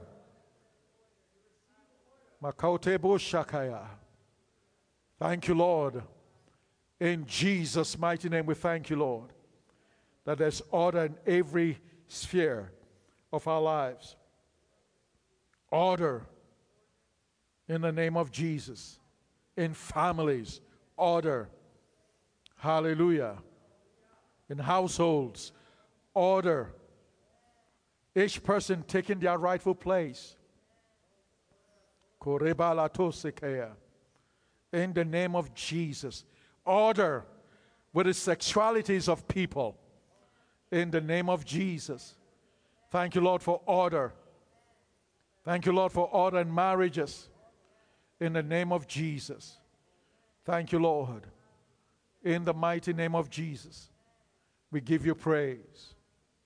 Speaker 3: Makotebo Shakaya. Thank you, Lord. In Jesus' mighty name, we thank you, Lord, that there's order in every sphere of our lives. Order in the name of Jesus. In families, order. Hallelujah. In households, order. Each person taking their rightful place. In the name of Jesus. Order with the sexualities of people. In the name of Jesus. Thank you, Lord, for order. Thank you, Lord, for order in marriages. In the name of Jesus. Thank you, Lord. In the mighty name of Jesus. We give you praise.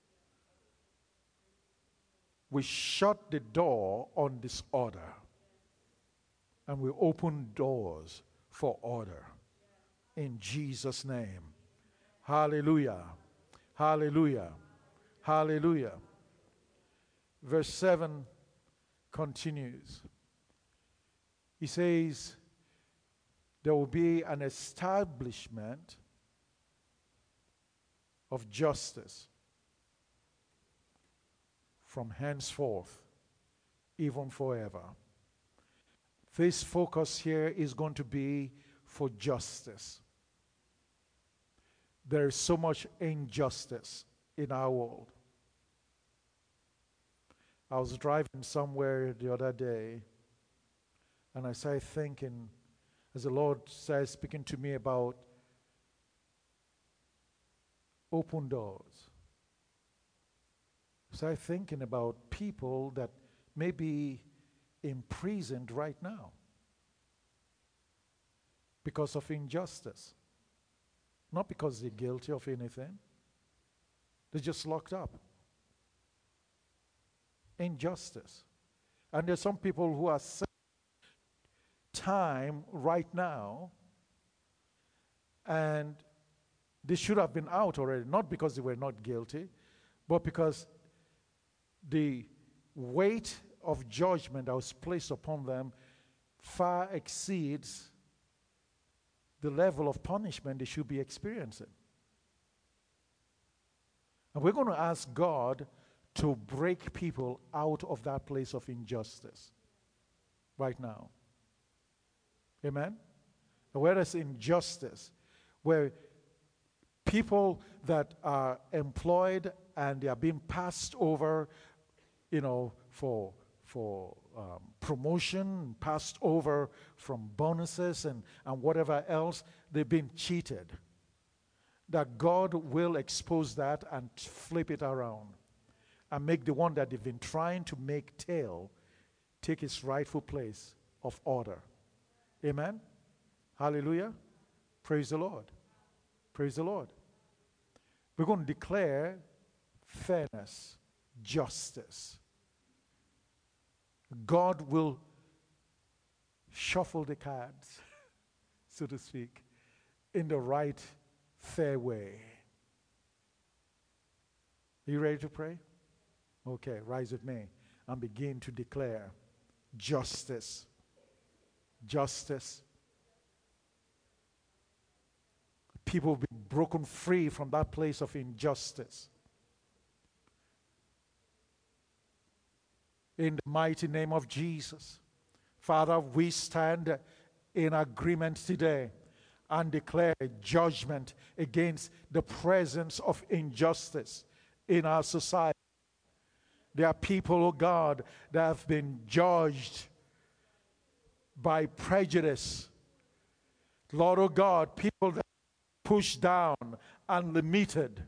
Speaker 3: We shut the door on disorder. And we open doors for order. In Jesus' name. Hallelujah. Hallelujah. Hallelujah. Verse seven continues. He says, there will be an establishment of justice from henceforth, even forever. This focus here is going to be for justice. There is so much injustice in our world. I was driving somewhere the other day, and I started thinking, as the Lord started speaking to me about open doors. I started thinking about people that may be imprisoned right now. because of injustice. Not because they're guilty of anything. They're just locked up. Injustice. And there's some people who are serving time right now, and they should have been out already, not because they were not guilty, but because the weight of judgment that was placed upon them far exceeds the level of punishment they should be experiencing. And we're going to ask God to break people out of that place of injustice right now. Amen? And where there's injustice, where people that are employed and they are being passed over, you know, for for um, promotion, passed over from bonuses and, and whatever else, they've been cheated. That God will expose that and flip it around and make the one that they've been trying to make tail take its rightful place of order. Amen? Hallelujah. Praise the Lord. Praise the Lord. We're going to declare fairness, justice. God will shuffle the cards, so to speak, in the right, fair way. Are you ready to pray? Okay, rise with me and begin to declare justice. Justice. People will be broken free from that place of injustice. In the mighty name of Jesus. Father, we stand in agreement today and declare judgment against the presence of injustice in our society. There are people, oh God, that have been judged by prejudice. Lord, oh God, people that are pushed down and limited,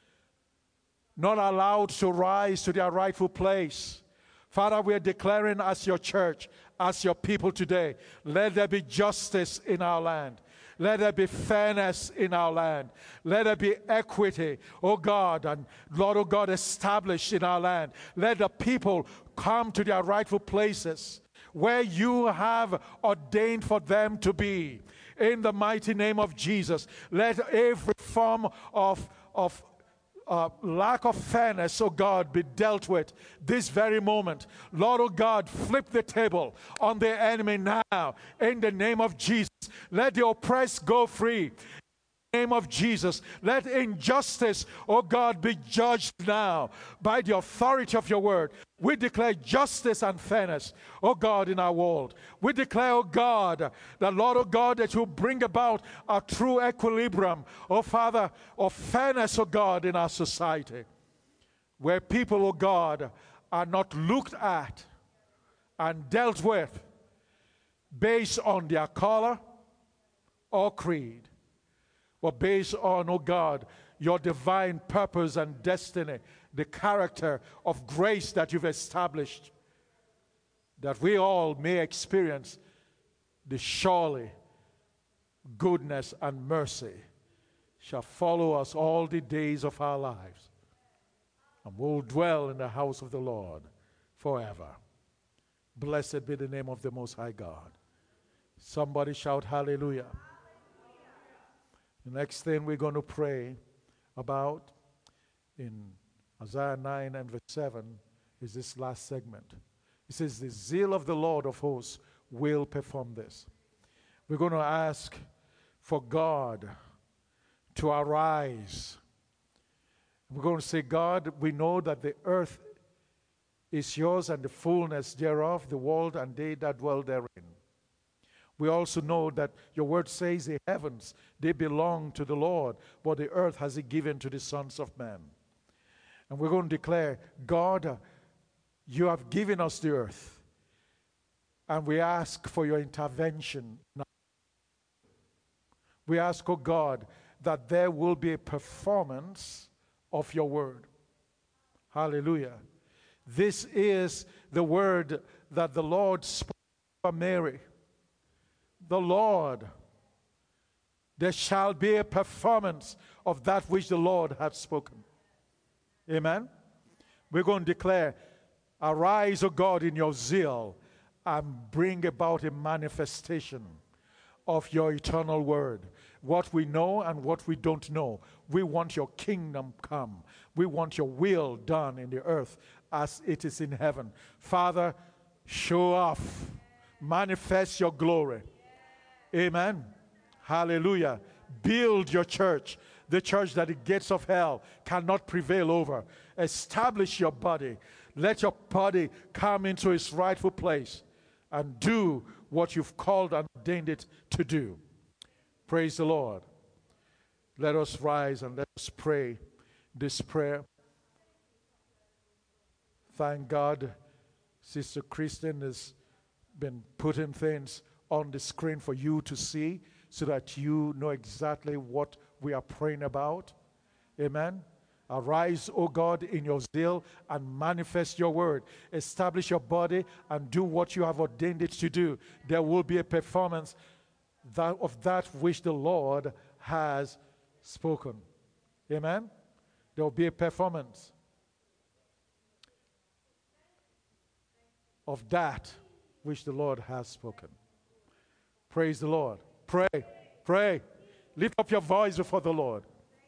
Speaker 3: not allowed to rise to their rightful place. Father, we are declaring as your church, as your people today, let there be justice in our land. Let there be fairness in our land. Let there be equity, oh God, and Lord, oh God, established in our land. Let the people come to their rightful places where you have ordained for them to be. In the mighty name of Jesus, let every form of, of Uh, lack of fairness, oh God, be dealt with this very moment. Lord, oh God, flip the table on the enemy now in the name of Jesus. Let the oppressed go free. In the name of Jesus, let injustice, oh God, be judged now by the authority of your word. We declare justice and fairness, oh God, in our world. We declare, oh God, that Lord, oh God, that you bring about a true equilibrium, oh Father, of fairness, oh God, in our society, where people, oh God, are not looked at and dealt with based on their color or creed, but based on, oh God, your divine purpose and destiny, the character of grace that you've established, that we all may experience the surely goodness and mercy shall follow us all the days of our lives, and we'll dwell in the house of the Lord forever. Blessed be the name of the Most High God. Somebody shout hallelujah. The next thing we're going to pray about in Isaiah nine and verse seven is this last segment. It says, the zeal of the Lord of hosts will perform this. We're going to ask for God to arise. We're going to say, God, we know that the earth is yours and the fullness thereof, the world and they that dwell therein. We also know that your word says the heavens, they belong to the Lord, but the earth has he given to the sons of men. And we're going to declare, God, you have given us the earth, and we ask for your intervention now. We ask, oh God, that there will be a performance of your word. Hallelujah. This is the word that the Lord spoke to Mary. The Lord There shall be a performance of that which the Lord hath spoken. Amen? We're going to declare, arise, O God, in your zeal, and bring about a manifestation of your eternal word. What we know and what we don't know. We want your kingdom come. We want your will done in the earth as it is in heaven. Father, show off. Manifest your glory. Amen. Hallelujah. Build your church. The church that the gates of hell cannot prevail over. Establish your body. Let your body come into its rightful place and do what you've called and ordained it to do. Praise the Lord. Let us rise and let us pray this prayer. Thank God, Sister Kristen has been putting things on the screen for you to see so that you know exactly what we are praying about. Amen. Arise, O God, in your zeal and manifest your word. Establish your body and do what you have ordained it to do. There will be a performance that, of that which the Lord has spoken. Amen? There will be a performance of that which the Lord has spoken. Praise the Lord. Pray. Pray. Lift up your voice before the Lord.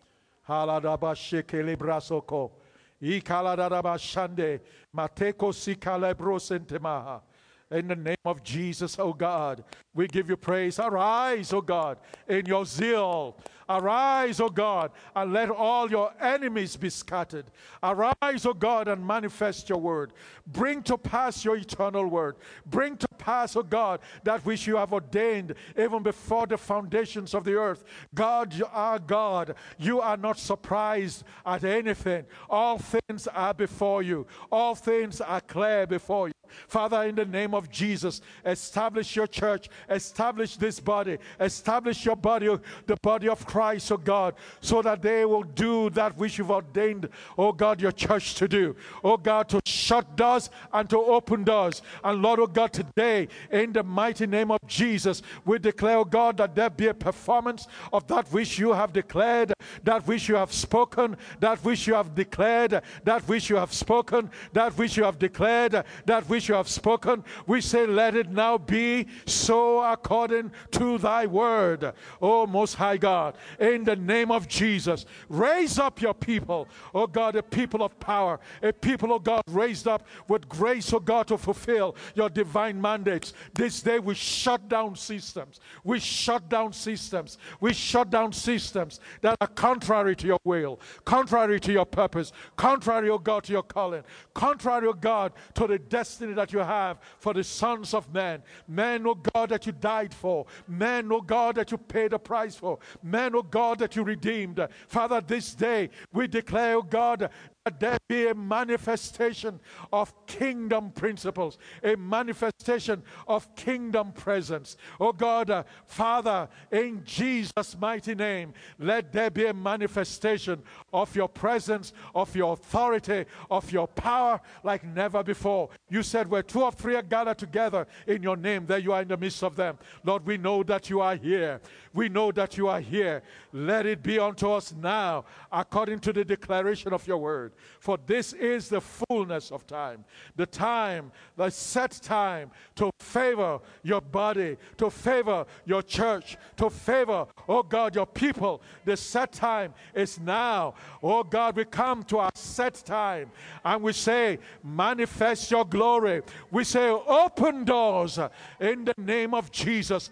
Speaker 3: Haladaba shekele brasoko. Ikaladaba shande. Mateko sikalebro sentemaha. In the name of Jesus, O God, we give you praise. Arise, O God, in your zeal. Arise, O God, and let all your enemies be scattered. Arise, O God, and manifest your word. Bring to pass your eternal word. Bring to pass, O God, that which you have ordained even before the foundations of the earth. God, you are God. You are not surprised at anything. All things are before you. All things are clear before you. Father, in the name of Jesus, establish your church, establish this body, establish your body, the body of Christ, oh God, so that they will do that which you've ordained, oh God, your church to do. Oh God, to shut doors and to open doors. And Lord, oh God, today, in the mighty name of Jesus, we declare, oh God, that there be a performance of that which you have declared, that which you have spoken, that which you have declared, that which you have spoken, that which you have declared, that which you have spoken. We say, let it now be so according to thy word, O Most High God. In the name of Jesus, raise up your people, oh God, a people of power, a people, oh God, raised up with grace, oh God, to fulfill your divine mandates. This day we shut down systems. We shut down systems. We shut down systems that are contrary to your will, contrary to your purpose, contrary, oh God, to your calling, contrary, oh God, to the destiny that you have for the sons of men. Men, oh God, that you died for. Men, oh God, that you paid a price for. Men, oh God, that you redeemed. Father, this day we declare, oh God, that there be a manifestation of kingdom principles, a manifestation of kingdom presence. Oh God, uh, Father, in Jesus' mighty name, let there be a manifestation of your presence, of your authority, of your power like never before. You said where two or three are gathered together in your name, there you are in the midst of them. Lord, we know that you are here. We know that you are here. Let it be unto us now according to the declaration of your word. For this is the fullness of time, the time, the set time to favor your body, to favor your church, to favor, oh God, your people. The set time is now. Oh God, we come to our set time and we say, manifest your glory. We say, open doors in the name of Jesus.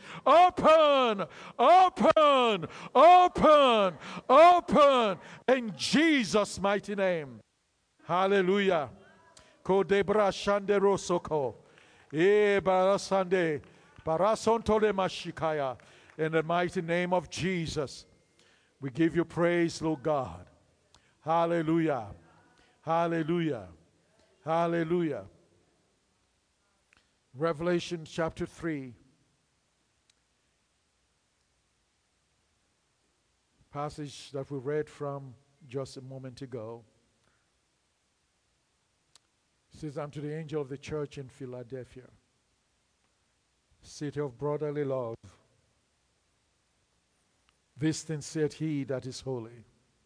Speaker 3: Open, open, open, open in Jesus' mighty name. Hallelujah. Kodebra shande rosoko. E barasande. Barasontole mashikaya. In the mighty name of Jesus, we give you praise, Lord God. Hallelujah. Hallelujah. Hallelujah. Revelation chapter three. Passage that we read from just a moment ago. It says, unto the angel of the church in Philadelphia, city of brotherly love, This thing said he that is holy.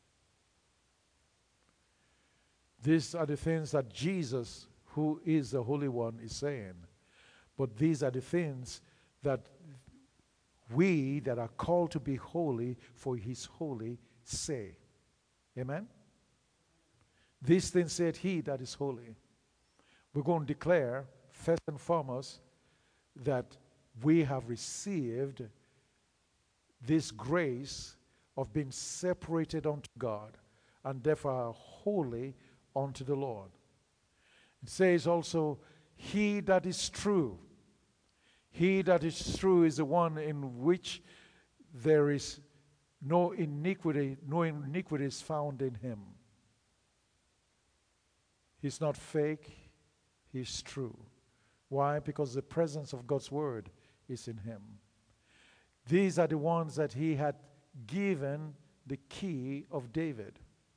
Speaker 3: These are the things that Jesus, who is the Holy One, is saying. But these are the things that we that are called to be holy for his holy say. Amen? These things said he that is holy. We're going to declare, first and foremost, that we have received this grace of being separated unto God and therefore are holy unto the Lord. It says also, he that is true. He that is true is the one in which there is no iniquity, no iniquity is found in him. He's not fake, he's true. Why? Because the presence of God's word is in him. These are the ones that he had given the key of David.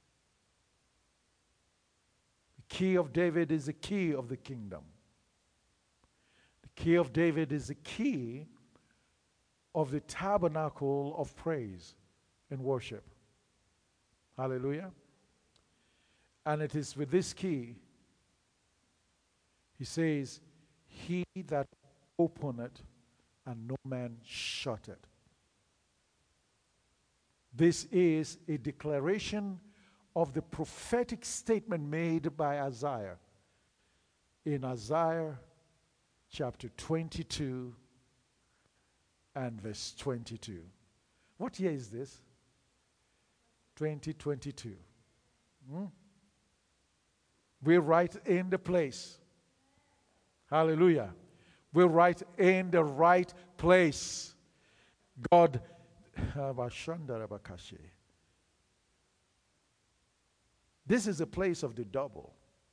Speaker 3: The key of David is the key of the kingdom. The key of David is the key of the tabernacle of praise and worship. Hallelujah. And it is with this key, he says, he that openeth and no man shut it. This is a declaration of the prophetic statement made by Isaiah in Isaiah chapter twenty-two and verse twenty-two. What year is this? twenty twenty-two. Hmm? We're right in the place. Hallelujah. We're right in the right place. God, this is a place of the double.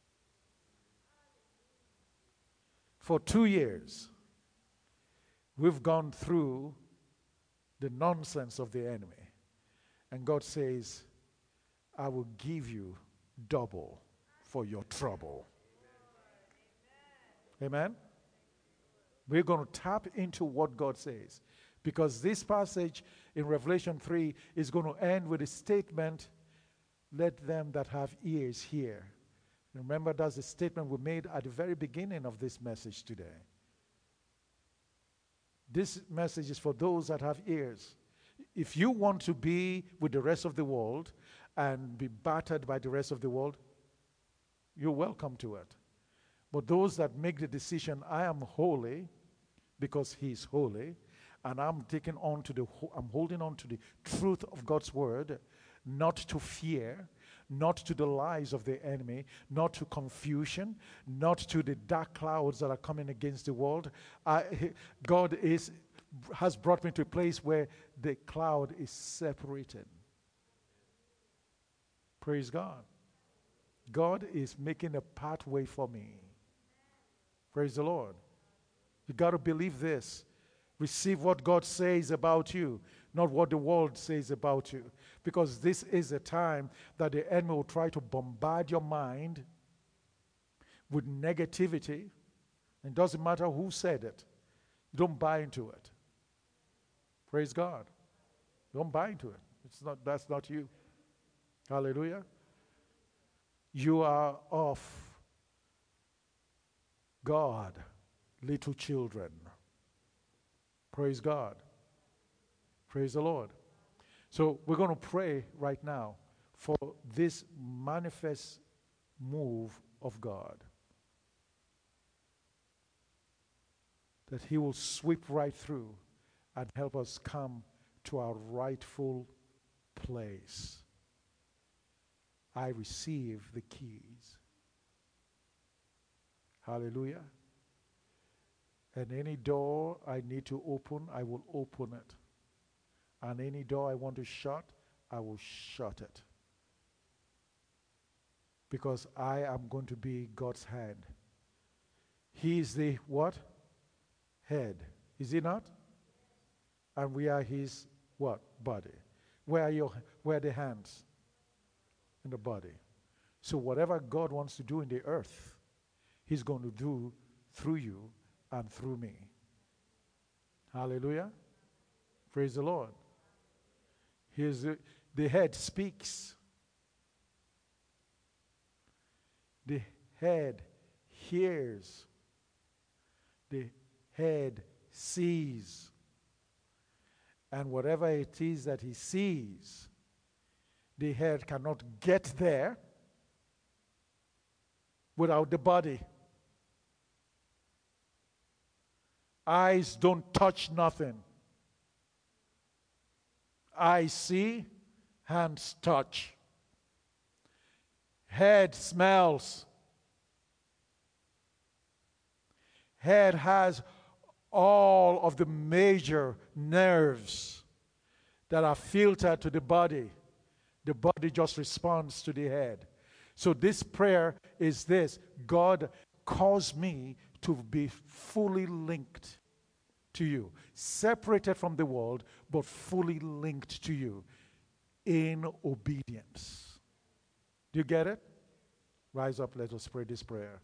Speaker 3: For two years, we've gone through the nonsense of the enemy. And God says, I will give you double for your trouble. Amen? We're going to tap into what God says. Because this passage in Revelation three is going to end with a statement, let them that have ears hear. Remember, that's the statement we made at the very beginning of this message today. This message is for those that have ears. If you want to be with the rest of the world and be battered by the rest of the world, you're welcome to it. But those that make the decision, I am holy because he's holy, and I'm taking on to the, I'm holding on to the truth of God's word, not to fear, not to the lies of the enemy, not to confusion, not to the dark clouds that are coming against the world. I, God is, has brought me to a place where the cloud is separated. Praise God. God is making a pathway for me. Praise the Lord. You got to believe this. Receive what God says about you, not what the world says about you. Because this is a time that the enemy will try to bombard your mind with negativity. It doesn't matter who said it. Don't buy into it. Praise God. Don't buy into it. It's not, that's not you. Hallelujah. You are of God, little children. Praise God. Praise the Lord. So we're going to pray right now for this manifest move of God. That he will sweep right through and help us come to our rightful place. I receive the keys. Hallelujah. And any door I need to open, I will open it. And any door I want to shut, I will shut it. Because I am going to be God's hand. He is the what? Head. Is he not? And we are his what? Body. Where are your where are the hands? In the body. So whatever God wants to do in the earth, he's going to do through you and through me. Hallelujah. Praise the Lord. Here's the, the head speaks. The head hears. The head sees. And whatever it is that he sees, the head cannot get there without the body. Eyes don't touch nothing. Eyes see, hands touch. Head smells. Head has all of the major nerves that are filtered to the body. The body just responds to the head. So this prayer is this: God, cause me to be fully linked to you, separated from the world, but fully linked to you in obedience. Do you get it? Rise up, let us pray this prayer.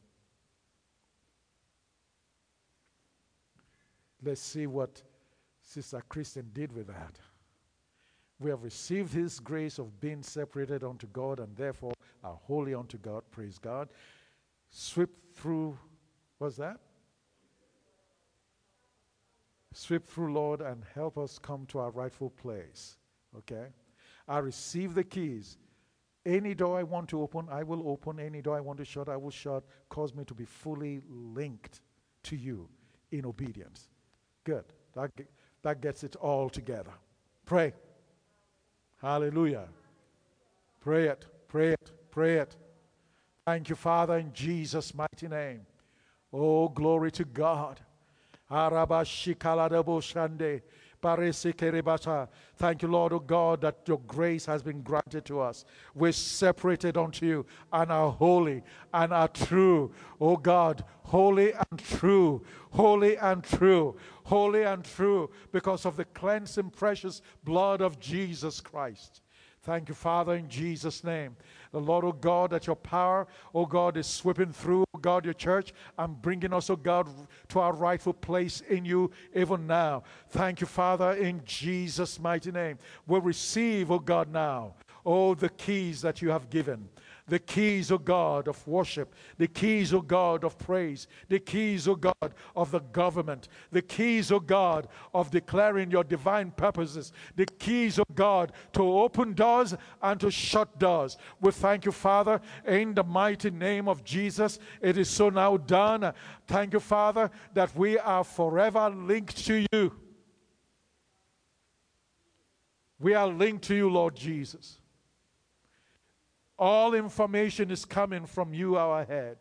Speaker 3: Let's see what Sister Kristen did with that. We have received His grace of being separated unto God and therefore are holy unto God. Praise God. Sweep through, what's that? Sweep through, Lord, and help us come to our rightful place. Okay? I receive the keys. Any door I want to open, I will open. Any door I want to shut, I will shut. Cause me to be fully linked to you in obedience. Good. That, that gets it all together. Pray. Hallelujah. Pray it. Pray it. Pray it. Thank you, Father, in Jesus' mighty name. Oh, glory to God. Thank you, Lord, oh God, that your grace has been granted to us. We're separated unto you and are holy and are true. Oh God, holy and true, holy and true, holy and true, because of the cleansing precious blood of Jesus Christ. Thank you, Father, in Jesus' name. The Lord, oh God, that your power, oh God, is sweeping through, oh God, your church and bringing us, oh God, to our rightful place in you even now. Thank you, Father, in Jesus' mighty name. We'll receive, oh God, now, oh, the keys that you have given. The keys, O God, of worship. The keys, O God, of praise. The keys, O God, of the government. The keys, O God, of declaring your divine purposes. The keys, O God, to open doors and to shut doors. We thank you, Father, in the mighty name of Jesus. It is so now done. Thank you, Father, that we are forever linked to you. We are linked to you, Lord Jesus. All information is coming from you, our head.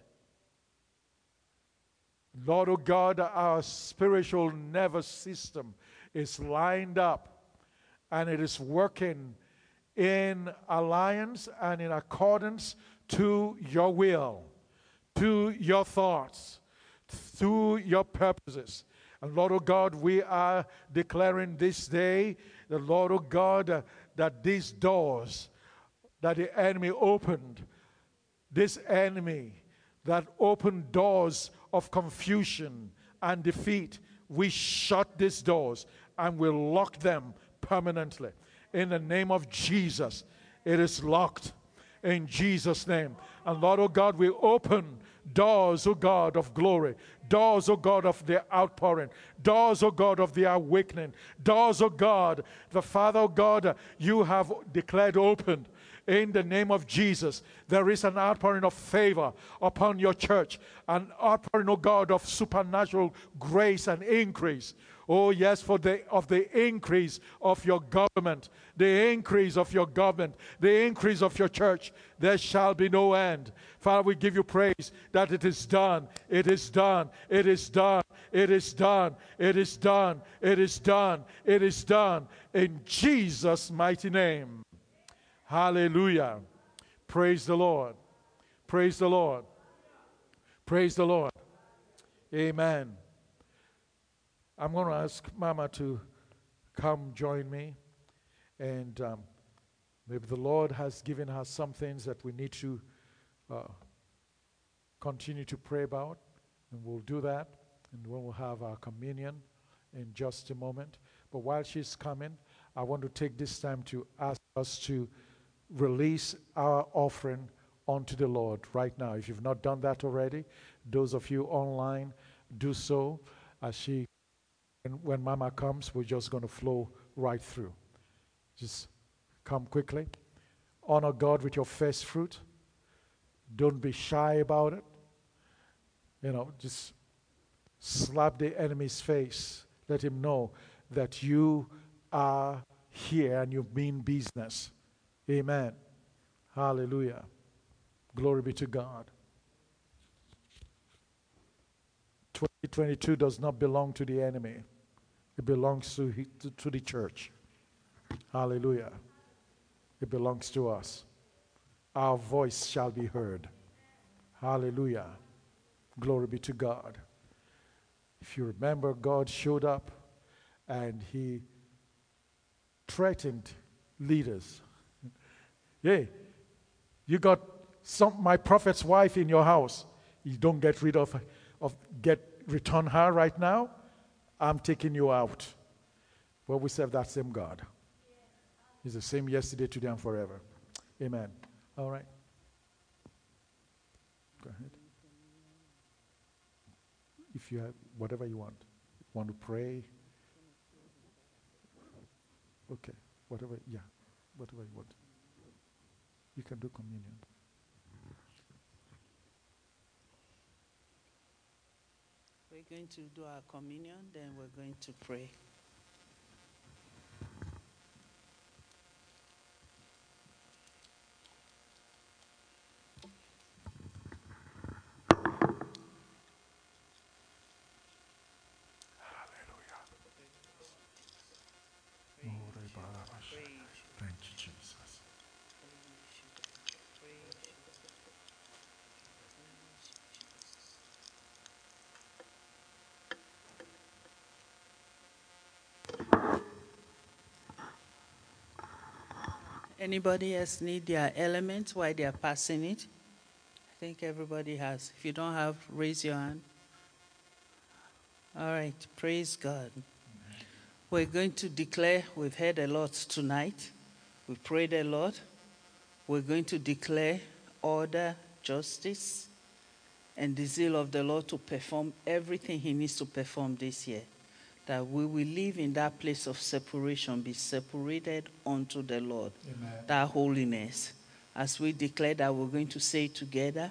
Speaker 3: Lord, oh God, our spiritual nervous system is lined up and it is working in alliance and in accordance to your will, to your thoughts, to your purposes. And Lord, oh God, we are declaring this day, the Lord, oh God, uh, that these doors that the enemy opened, this enemy that opened doors of confusion and defeat, we shut these doors and we lock them permanently. In the name of Jesus, it is locked in Jesus' name. And Lord, oh God, we open doors, oh God, of glory. Doors, oh God, of the outpouring. Doors, oh God, of the awakening. Doors, oh God, the Father, oh God, you have declared opened. In the name of Jesus, there is an outpouring of favor upon your church, an outpouring, oh God, of supernatural grace and increase. Oh yes, for the of the increase of your government, the increase of your government, the increase of your church, there shall be no end. Father, we give you praise that it is done, it is done, it is done, it is done, it is done, it is done, it is done, in Jesus' mighty name. Hallelujah. Praise the Lord. Praise the Lord. Praise the Lord. Amen. I'm going to ask Mama to come join me. And um, maybe the Lord has given her some things that we need to uh, continue to pray about. And we'll do that. And we'll have our communion in just a moment. But while she's coming, I want to take this time to ask us to release our offering unto the Lord right now. If you've not done that already, those of you online, do so. As she, and when Mama comes, we're just going to flow right through. Just come quickly. Honor God with your first fruit. Don't be shy about it. You know, just slap the enemy's face. Let him know that you are here and you mean business. Amen. Hallelujah. Glory be to God. twenty twenty-two does not belong to the enemy. It belongs to, to, to the church. Hallelujah. It belongs to us. Our voice shall be heard. Hallelujah. Glory be to God. If you remember, God showed up and he threatened leaders. Hey, you got some my prophet's wife in your house. You don't get rid of, of get return her right now. I'm taking you out. Well, we serve that same God. He's the same yesterday, today, and forever. Amen. All right. Go ahead. If you have whatever you want. Want to pray? Okay. Whatever, yeah. Whatever you want. You can do communion.
Speaker 4: We're going to do our communion, then we're going to pray.
Speaker 3: Thank you, Jesus.
Speaker 4: Anybody else need their elements while they are passing it? I think everybody has. If you don't have, raise your hand. All right, praise God. We're going to declare, we've heard a lot tonight. We prayed a lot. We're going to declare order, justice, and the zeal of the Lord to perform everything he needs to perform this year. That we will live in that place of separation, be separated unto the Lord.
Speaker 3: Amen.
Speaker 4: That holiness. As we declare that, we're going to say it together,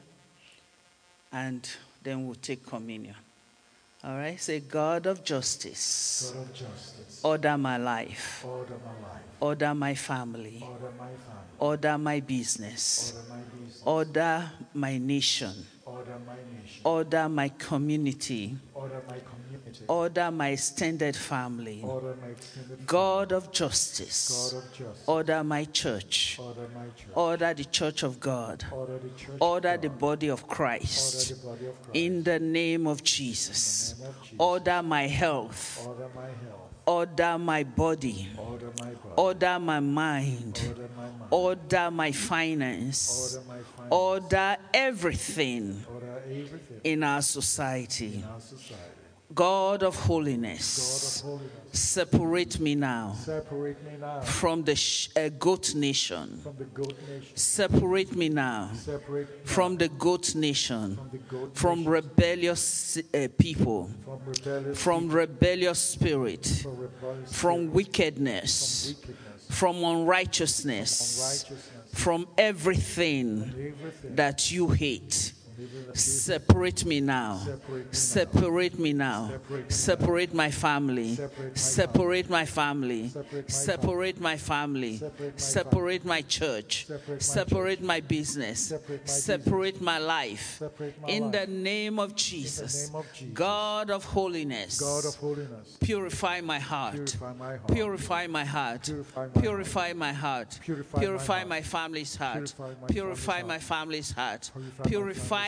Speaker 4: and then we'll take communion. All right, say, God of justice,
Speaker 3: God of justice,
Speaker 4: order my life,
Speaker 3: order my life,
Speaker 4: order my family,
Speaker 3: order my family,
Speaker 4: order my business,
Speaker 3: order my business,
Speaker 4: order my nation,
Speaker 3: order my nation,
Speaker 4: order my community,
Speaker 3: order my community,
Speaker 4: order my extended family.
Speaker 3: order my extended
Speaker 4: God of
Speaker 3: family,
Speaker 4: justice,
Speaker 3: God of justice,
Speaker 4: order my church,
Speaker 3: order my church,
Speaker 4: order the church of God,
Speaker 3: order the church,
Speaker 4: order
Speaker 3: of
Speaker 4: the
Speaker 3: God,
Speaker 4: body of
Speaker 3: order
Speaker 4: Christ.
Speaker 3: the body of Christ,
Speaker 4: In the name of Jesus,
Speaker 3: in the name of Jesus,
Speaker 4: order my health,
Speaker 3: order my health,
Speaker 4: order my body,
Speaker 3: order my body,
Speaker 4: order my mind,
Speaker 3: order my mind,
Speaker 4: order my finance,
Speaker 3: order my finance,
Speaker 4: order everything
Speaker 3: order everything
Speaker 4: in our society.
Speaker 3: in our society.
Speaker 4: God of
Speaker 3: God
Speaker 4: holiness,
Speaker 3: of holiness,
Speaker 4: separate me now
Speaker 3: separate me now
Speaker 4: from the sh- uh, goat nation.
Speaker 3: from the goat nation,
Speaker 4: Separate me now
Speaker 3: separate me
Speaker 4: from
Speaker 3: now
Speaker 4: the goat nation,
Speaker 3: from the goat
Speaker 4: from
Speaker 3: nation,
Speaker 4: rebellious uh, people,
Speaker 3: from rebellious
Speaker 4: from
Speaker 3: people,
Speaker 4: rebellious spirit,
Speaker 3: from rebellious
Speaker 4: from
Speaker 3: spirit,
Speaker 4: wickedness,
Speaker 3: from wickedness,
Speaker 4: from unrighteousness,
Speaker 3: unrighteousness,
Speaker 4: from everything
Speaker 3: everything
Speaker 4: that you hate.
Speaker 3: from evil that you
Speaker 4: Separate me now.
Speaker 3: Separate me now.
Speaker 4: Separate me now.
Speaker 3: Separate me now.
Speaker 4: Separate my family.
Speaker 3: Separate my
Speaker 4: Separate my family.
Speaker 3: Separate my
Speaker 4: Separate my family.
Speaker 3: family. Separate my
Speaker 4: Separate my church.
Speaker 3: Separate my
Speaker 4: Separate
Speaker 3: church.
Speaker 4: my business.
Speaker 3: Separate my
Speaker 4: Separate my life.
Speaker 3: Separate my
Speaker 4: In
Speaker 3: life.
Speaker 4: the name of
Speaker 3: In
Speaker 4: Jesus.
Speaker 3: the name of Jesus.
Speaker 4: God of holiness.
Speaker 3: God of holiness,
Speaker 4: Purify my heart.
Speaker 3: purify my heart,
Speaker 4: Purify my heart.
Speaker 3: Purify my heart.
Speaker 4: Purify my heart.
Speaker 3: Purify my
Speaker 4: Purify
Speaker 3: heart.
Speaker 4: my family's heart.
Speaker 3: Purify my
Speaker 4: Purify
Speaker 3: family's
Speaker 4: my family's heart.
Speaker 3: Purify my
Speaker 4: Purify
Speaker 3: family's heart.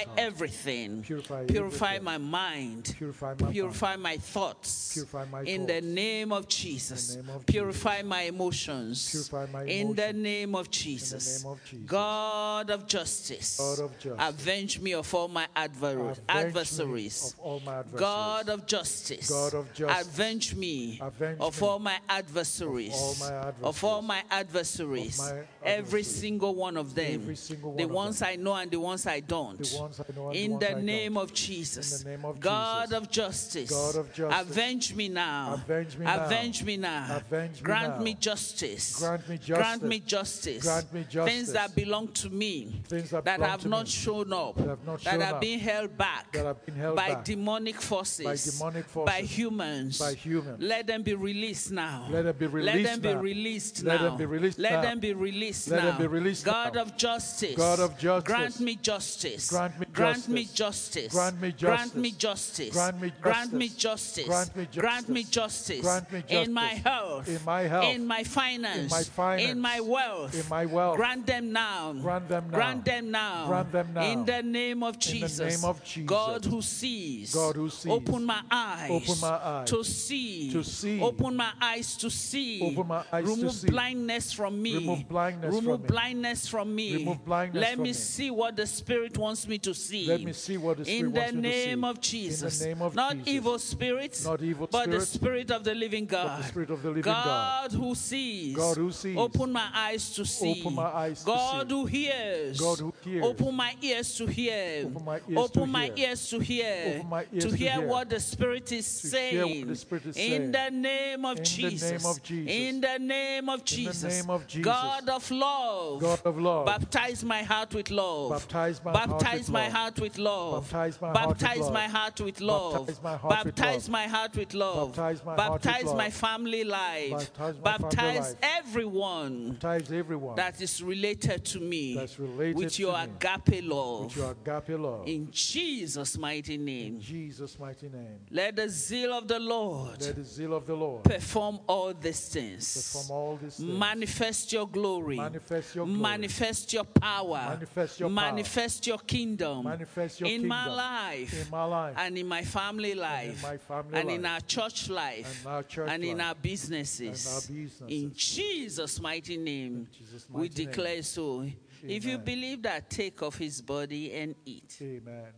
Speaker 4: everything.
Speaker 3: Purify
Speaker 4: Purify
Speaker 3: everything.
Speaker 4: my mind.
Speaker 3: Purify my
Speaker 4: Purify
Speaker 3: mind.
Speaker 4: my thoughts.
Speaker 3: Purify my
Speaker 4: In
Speaker 3: thoughts.
Speaker 4: the name of Jesus.
Speaker 3: In the name of
Speaker 4: Purify
Speaker 3: Jesus.
Speaker 4: my emotions.
Speaker 3: Purify my
Speaker 4: In the
Speaker 3: emotions.
Speaker 4: name of Jesus.
Speaker 3: name of Jesus.
Speaker 4: God of justice.
Speaker 3: God of justice.
Speaker 4: Avenge me of all my adver-
Speaker 3: Avenge me
Speaker 4: adversaries.
Speaker 3: of all my adversaries.
Speaker 4: God of justice.
Speaker 3: God of justice.
Speaker 4: Avenge me
Speaker 3: Avenge
Speaker 4: of
Speaker 3: me
Speaker 4: all my adversaries.
Speaker 3: of all my adversaries.
Speaker 4: Of all my adversaries.
Speaker 3: Of my
Speaker 4: Every
Speaker 3: adversaries.
Speaker 4: single one of them.
Speaker 3: Every single
Speaker 4: The
Speaker 3: one of
Speaker 4: ones
Speaker 3: them.
Speaker 4: I know and the ones I don't.
Speaker 3: The ones I know and the
Speaker 4: In
Speaker 3: ones
Speaker 4: the
Speaker 3: I
Speaker 4: name
Speaker 3: don't.
Speaker 4: of Jesus.
Speaker 3: In the name of
Speaker 4: God
Speaker 3: Jesus.
Speaker 4: of justice.
Speaker 3: God of justice.
Speaker 4: Avenge me now.
Speaker 3: Avenge me now.
Speaker 4: Avenge me now.
Speaker 3: Avenge me
Speaker 4: Grant
Speaker 3: now.
Speaker 4: me justice.
Speaker 3: Grant me
Speaker 4: Grant
Speaker 3: justice.
Speaker 4: me justice.
Speaker 3: Grant me justice.
Speaker 4: Things that belong to me.
Speaker 3: Things that
Speaker 4: that
Speaker 3: belong
Speaker 4: have
Speaker 3: to
Speaker 4: not
Speaker 3: me.
Speaker 4: shown up.
Speaker 3: That have not
Speaker 4: that
Speaker 3: shown
Speaker 4: have
Speaker 3: up.
Speaker 4: been held back.
Speaker 3: That have been held
Speaker 4: by
Speaker 3: back.
Speaker 4: demonic forces.
Speaker 3: By demonic
Speaker 4: By
Speaker 3: forces.
Speaker 4: humans.
Speaker 3: By humans.
Speaker 4: Let them be released now.
Speaker 3: Let them be
Speaker 4: Let
Speaker 3: released
Speaker 4: them be
Speaker 3: now.
Speaker 4: released
Speaker 3: Let
Speaker 4: now.
Speaker 3: them be released
Speaker 4: Let
Speaker 3: now.
Speaker 4: them be released
Speaker 3: Let
Speaker 4: now.
Speaker 3: them be released
Speaker 4: God
Speaker 3: now.
Speaker 4: of justice.
Speaker 3: God of justice.
Speaker 4: Grant me justice.
Speaker 3: Grant me
Speaker 4: Grant me
Speaker 3: justice.
Speaker 4: justice.
Speaker 3: Grant me
Speaker 4: Grant me
Speaker 3: justice.
Speaker 4: justice.
Speaker 3: Grant me
Speaker 4: Grant me
Speaker 3: justice.
Speaker 4: justice.
Speaker 3: Grant me
Speaker 4: Grant me
Speaker 3: justice.
Speaker 4: justice.
Speaker 3: Grant me
Speaker 4: In my
Speaker 3: justice.
Speaker 4: health.
Speaker 3: In my health.
Speaker 4: In my finance.
Speaker 3: In my finance.
Speaker 4: In my wealth.
Speaker 3: In my wealth.
Speaker 4: Grant them now.
Speaker 3: Grant them now.
Speaker 4: Grant them now.
Speaker 3: Grant them now.
Speaker 4: In the name of
Speaker 3: In
Speaker 4: Jesus.
Speaker 3: the name of Jesus.
Speaker 4: God who sees.
Speaker 3: God who sees.
Speaker 4: Open my eyes.
Speaker 3: Open my eyes.
Speaker 4: To see.
Speaker 3: To see.
Speaker 4: Open my eyes to see.
Speaker 3: Open my eyes to
Speaker 4: Remove
Speaker 3: see.
Speaker 4: blindness from me.
Speaker 3: Remove blindness
Speaker 4: Remove
Speaker 3: from me.
Speaker 4: blindness from me.
Speaker 3: Remove blindness
Speaker 4: Let
Speaker 3: from
Speaker 4: me
Speaker 3: me.
Speaker 4: see what the Spirit wants me to see.
Speaker 3: Let me see what the Spirit
Speaker 4: In the
Speaker 3: wants me to see.
Speaker 4: name of Jesus.
Speaker 3: In the name of
Speaker 4: Not
Speaker 3: Jesus.
Speaker 4: evil spirits.
Speaker 3: Not evil
Speaker 4: but the
Speaker 3: spirits,
Speaker 4: Spirit of the living God.
Speaker 3: the Spirit of the living
Speaker 4: God
Speaker 3: God.
Speaker 4: who sees.
Speaker 3: God who sees.
Speaker 4: Open my eyes to see.
Speaker 3: Open my eyes to
Speaker 4: God
Speaker 3: see.
Speaker 4: who hears.
Speaker 3: God who hears.
Speaker 4: Open my ears to hear.
Speaker 3: Open my ears
Speaker 4: Open
Speaker 3: to
Speaker 4: my
Speaker 3: hear.
Speaker 4: ears to hear.
Speaker 3: Open my ears
Speaker 4: to
Speaker 3: to
Speaker 4: hear
Speaker 3: hear.
Speaker 4: what the Spirit is
Speaker 3: To
Speaker 4: saying.
Speaker 3: hear what the Spirit is
Speaker 4: In
Speaker 3: saying.
Speaker 4: the name of
Speaker 3: In the
Speaker 4: Jesus.
Speaker 3: name of Jesus.
Speaker 4: In the name of
Speaker 3: In the
Speaker 4: Jesus.
Speaker 3: name of Jesus.
Speaker 4: God of love.
Speaker 3: God of love.
Speaker 4: Baptize my heart with love.
Speaker 3: Baptize my heart
Speaker 4: Baptize
Speaker 3: with
Speaker 4: my
Speaker 3: love.
Speaker 4: heart with love.
Speaker 3: Baptize my heart with
Speaker 4: Baptize
Speaker 3: love.
Speaker 4: my heart with love.
Speaker 3: Baptize my heart with
Speaker 4: Baptize
Speaker 3: love.
Speaker 4: my heart with love.
Speaker 3: Baptize my heart with
Speaker 4: Baptize
Speaker 3: love.
Speaker 4: my family life.
Speaker 3: Baptize my family
Speaker 4: Baptize
Speaker 3: life.
Speaker 4: everyone
Speaker 3: Baptize everyone
Speaker 4: that is related to me
Speaker 3: that's related
Speaker 4: with
Speaker 3: to
Speaker 4: your
Speaker 3: me.
Speaker 4: agape love.
Speaker 3: with your agape love.
Speaker 4: In Jesus' mighty name.
Speaker 3: In Jesus' mighty name.
Speaker 4: Let the zeal of the Lord
Speaker 3: Let the zeal of the Lord
Speaker 4: perform all these things.
Speaker 3: perform all these things.
Speaker 4: Manifest your glory.
Speaker 3: Manifest your glory.
Speaker 4: Manifest your power.
Speaker 3: Manifest your power.
Speaker 4: Manifest your kingdom.
Speaker 3: Manifest your
Speaker 4: in my
Speaker 3: kingdom.
Speaker 4: life.
Speaker 3: In my life.
Speaker 4: And in my family life.
Speaker 3: my family
Speaker 4: and in
Speaker 3: life.
Speaker 4: our church life.
Speaker 3: And our church
Speaker 4: and in
Speaker 3: life.
Speaker 4: our businesses.
Speaker 3: And our businesses.
Speaker 4: In Jesus' mighty name.
Speaker 3: Jesus'
Speaker 4: we
Speaker 3: mighty
Speaker 4: declare
Speaker 3: name.
Speaker 4: so. If you
Speaker 3: Amen.
Speaker 4: believe that, take of his body and eat.
Speaker 3: Amen.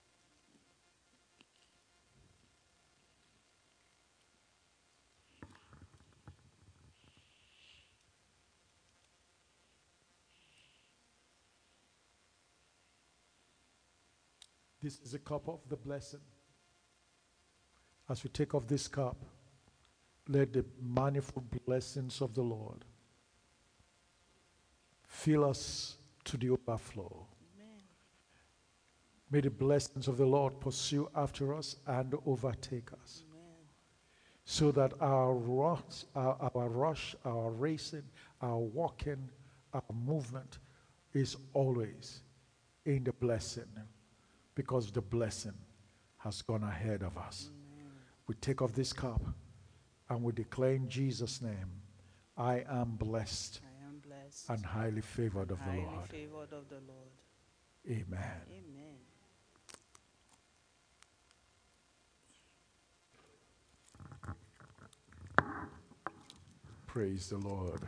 Speaker 3: This is a cup of the blessing. As we take of this cup, let the manifold blessings of the Lord fill us to the overflow.
Speaker 4: Amen.
Speaker 3: May the blessings of the Lord pursue after us and overtake us.
Speaker 4: Amen.
Speaker 3: So that our rush, our, our rush, our racing, our walking, our movement is always in the blessing, because the blessing has gone ahead of us.
Speaker 4: Amen.
Speaker 3: We take of this cup and we declare in Jesus' name, I am blessed
Speaker 4: I am blessed.
Speaker 3: and highly favored of the
Speaker 4: highly
Speaker 3: Lord.
Speaker 4: favored of the Lord.
Speaker 3: Amen.
Speaker 4: Amen.
Speaker 3: Praise the Lord.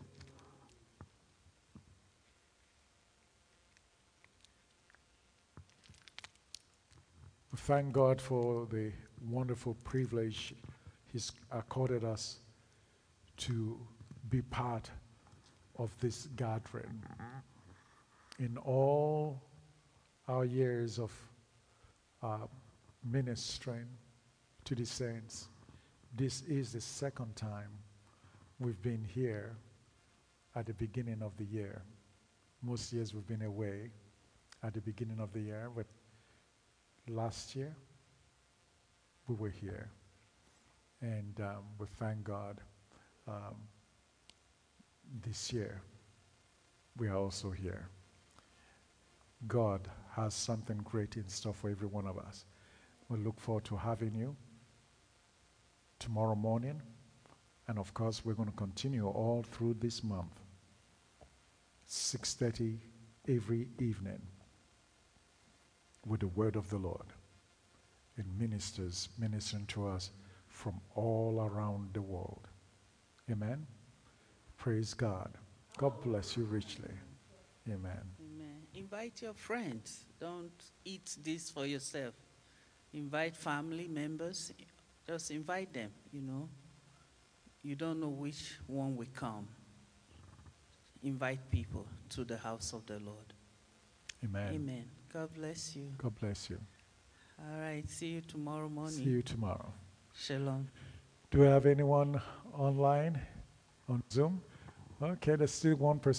Speaker 3: We thank God for the wonderful privilege He's accorded us to be part of this gathering. In all our years of uh, ministering to the saints, this is the second time we've been here at the beginning of the year. Most years we've been away at the beginning of the year, but last year we were here. And um, we thank God um, this year we are also here. God has something great in store for every one of us. We look forward to having you tomorrow morning. And of course, we're going to continue all through this month, six thirty every evening. with the word of the Lord. And ministers ministering to us from all around the world. Amen. Praise God. God bless you richly. Amen.
Speaker 4: Amen. Invite your friends. Don't eat this for yourself. Invite family members. Just invite them, you know. You don't know which one will come. Invite people to the house of the Lord.
Speaker 3: Amen.
Speaker 4: Amen. God bless you.
Speaker 3: God bless you.
Speaker 4: All right. See you tomorrow morning.
Speaker 3: See you tomorrow.
Speaker 4: Shalom.
Speaker 3: Do we have anyone online on Zoom? Okay, there's still one person.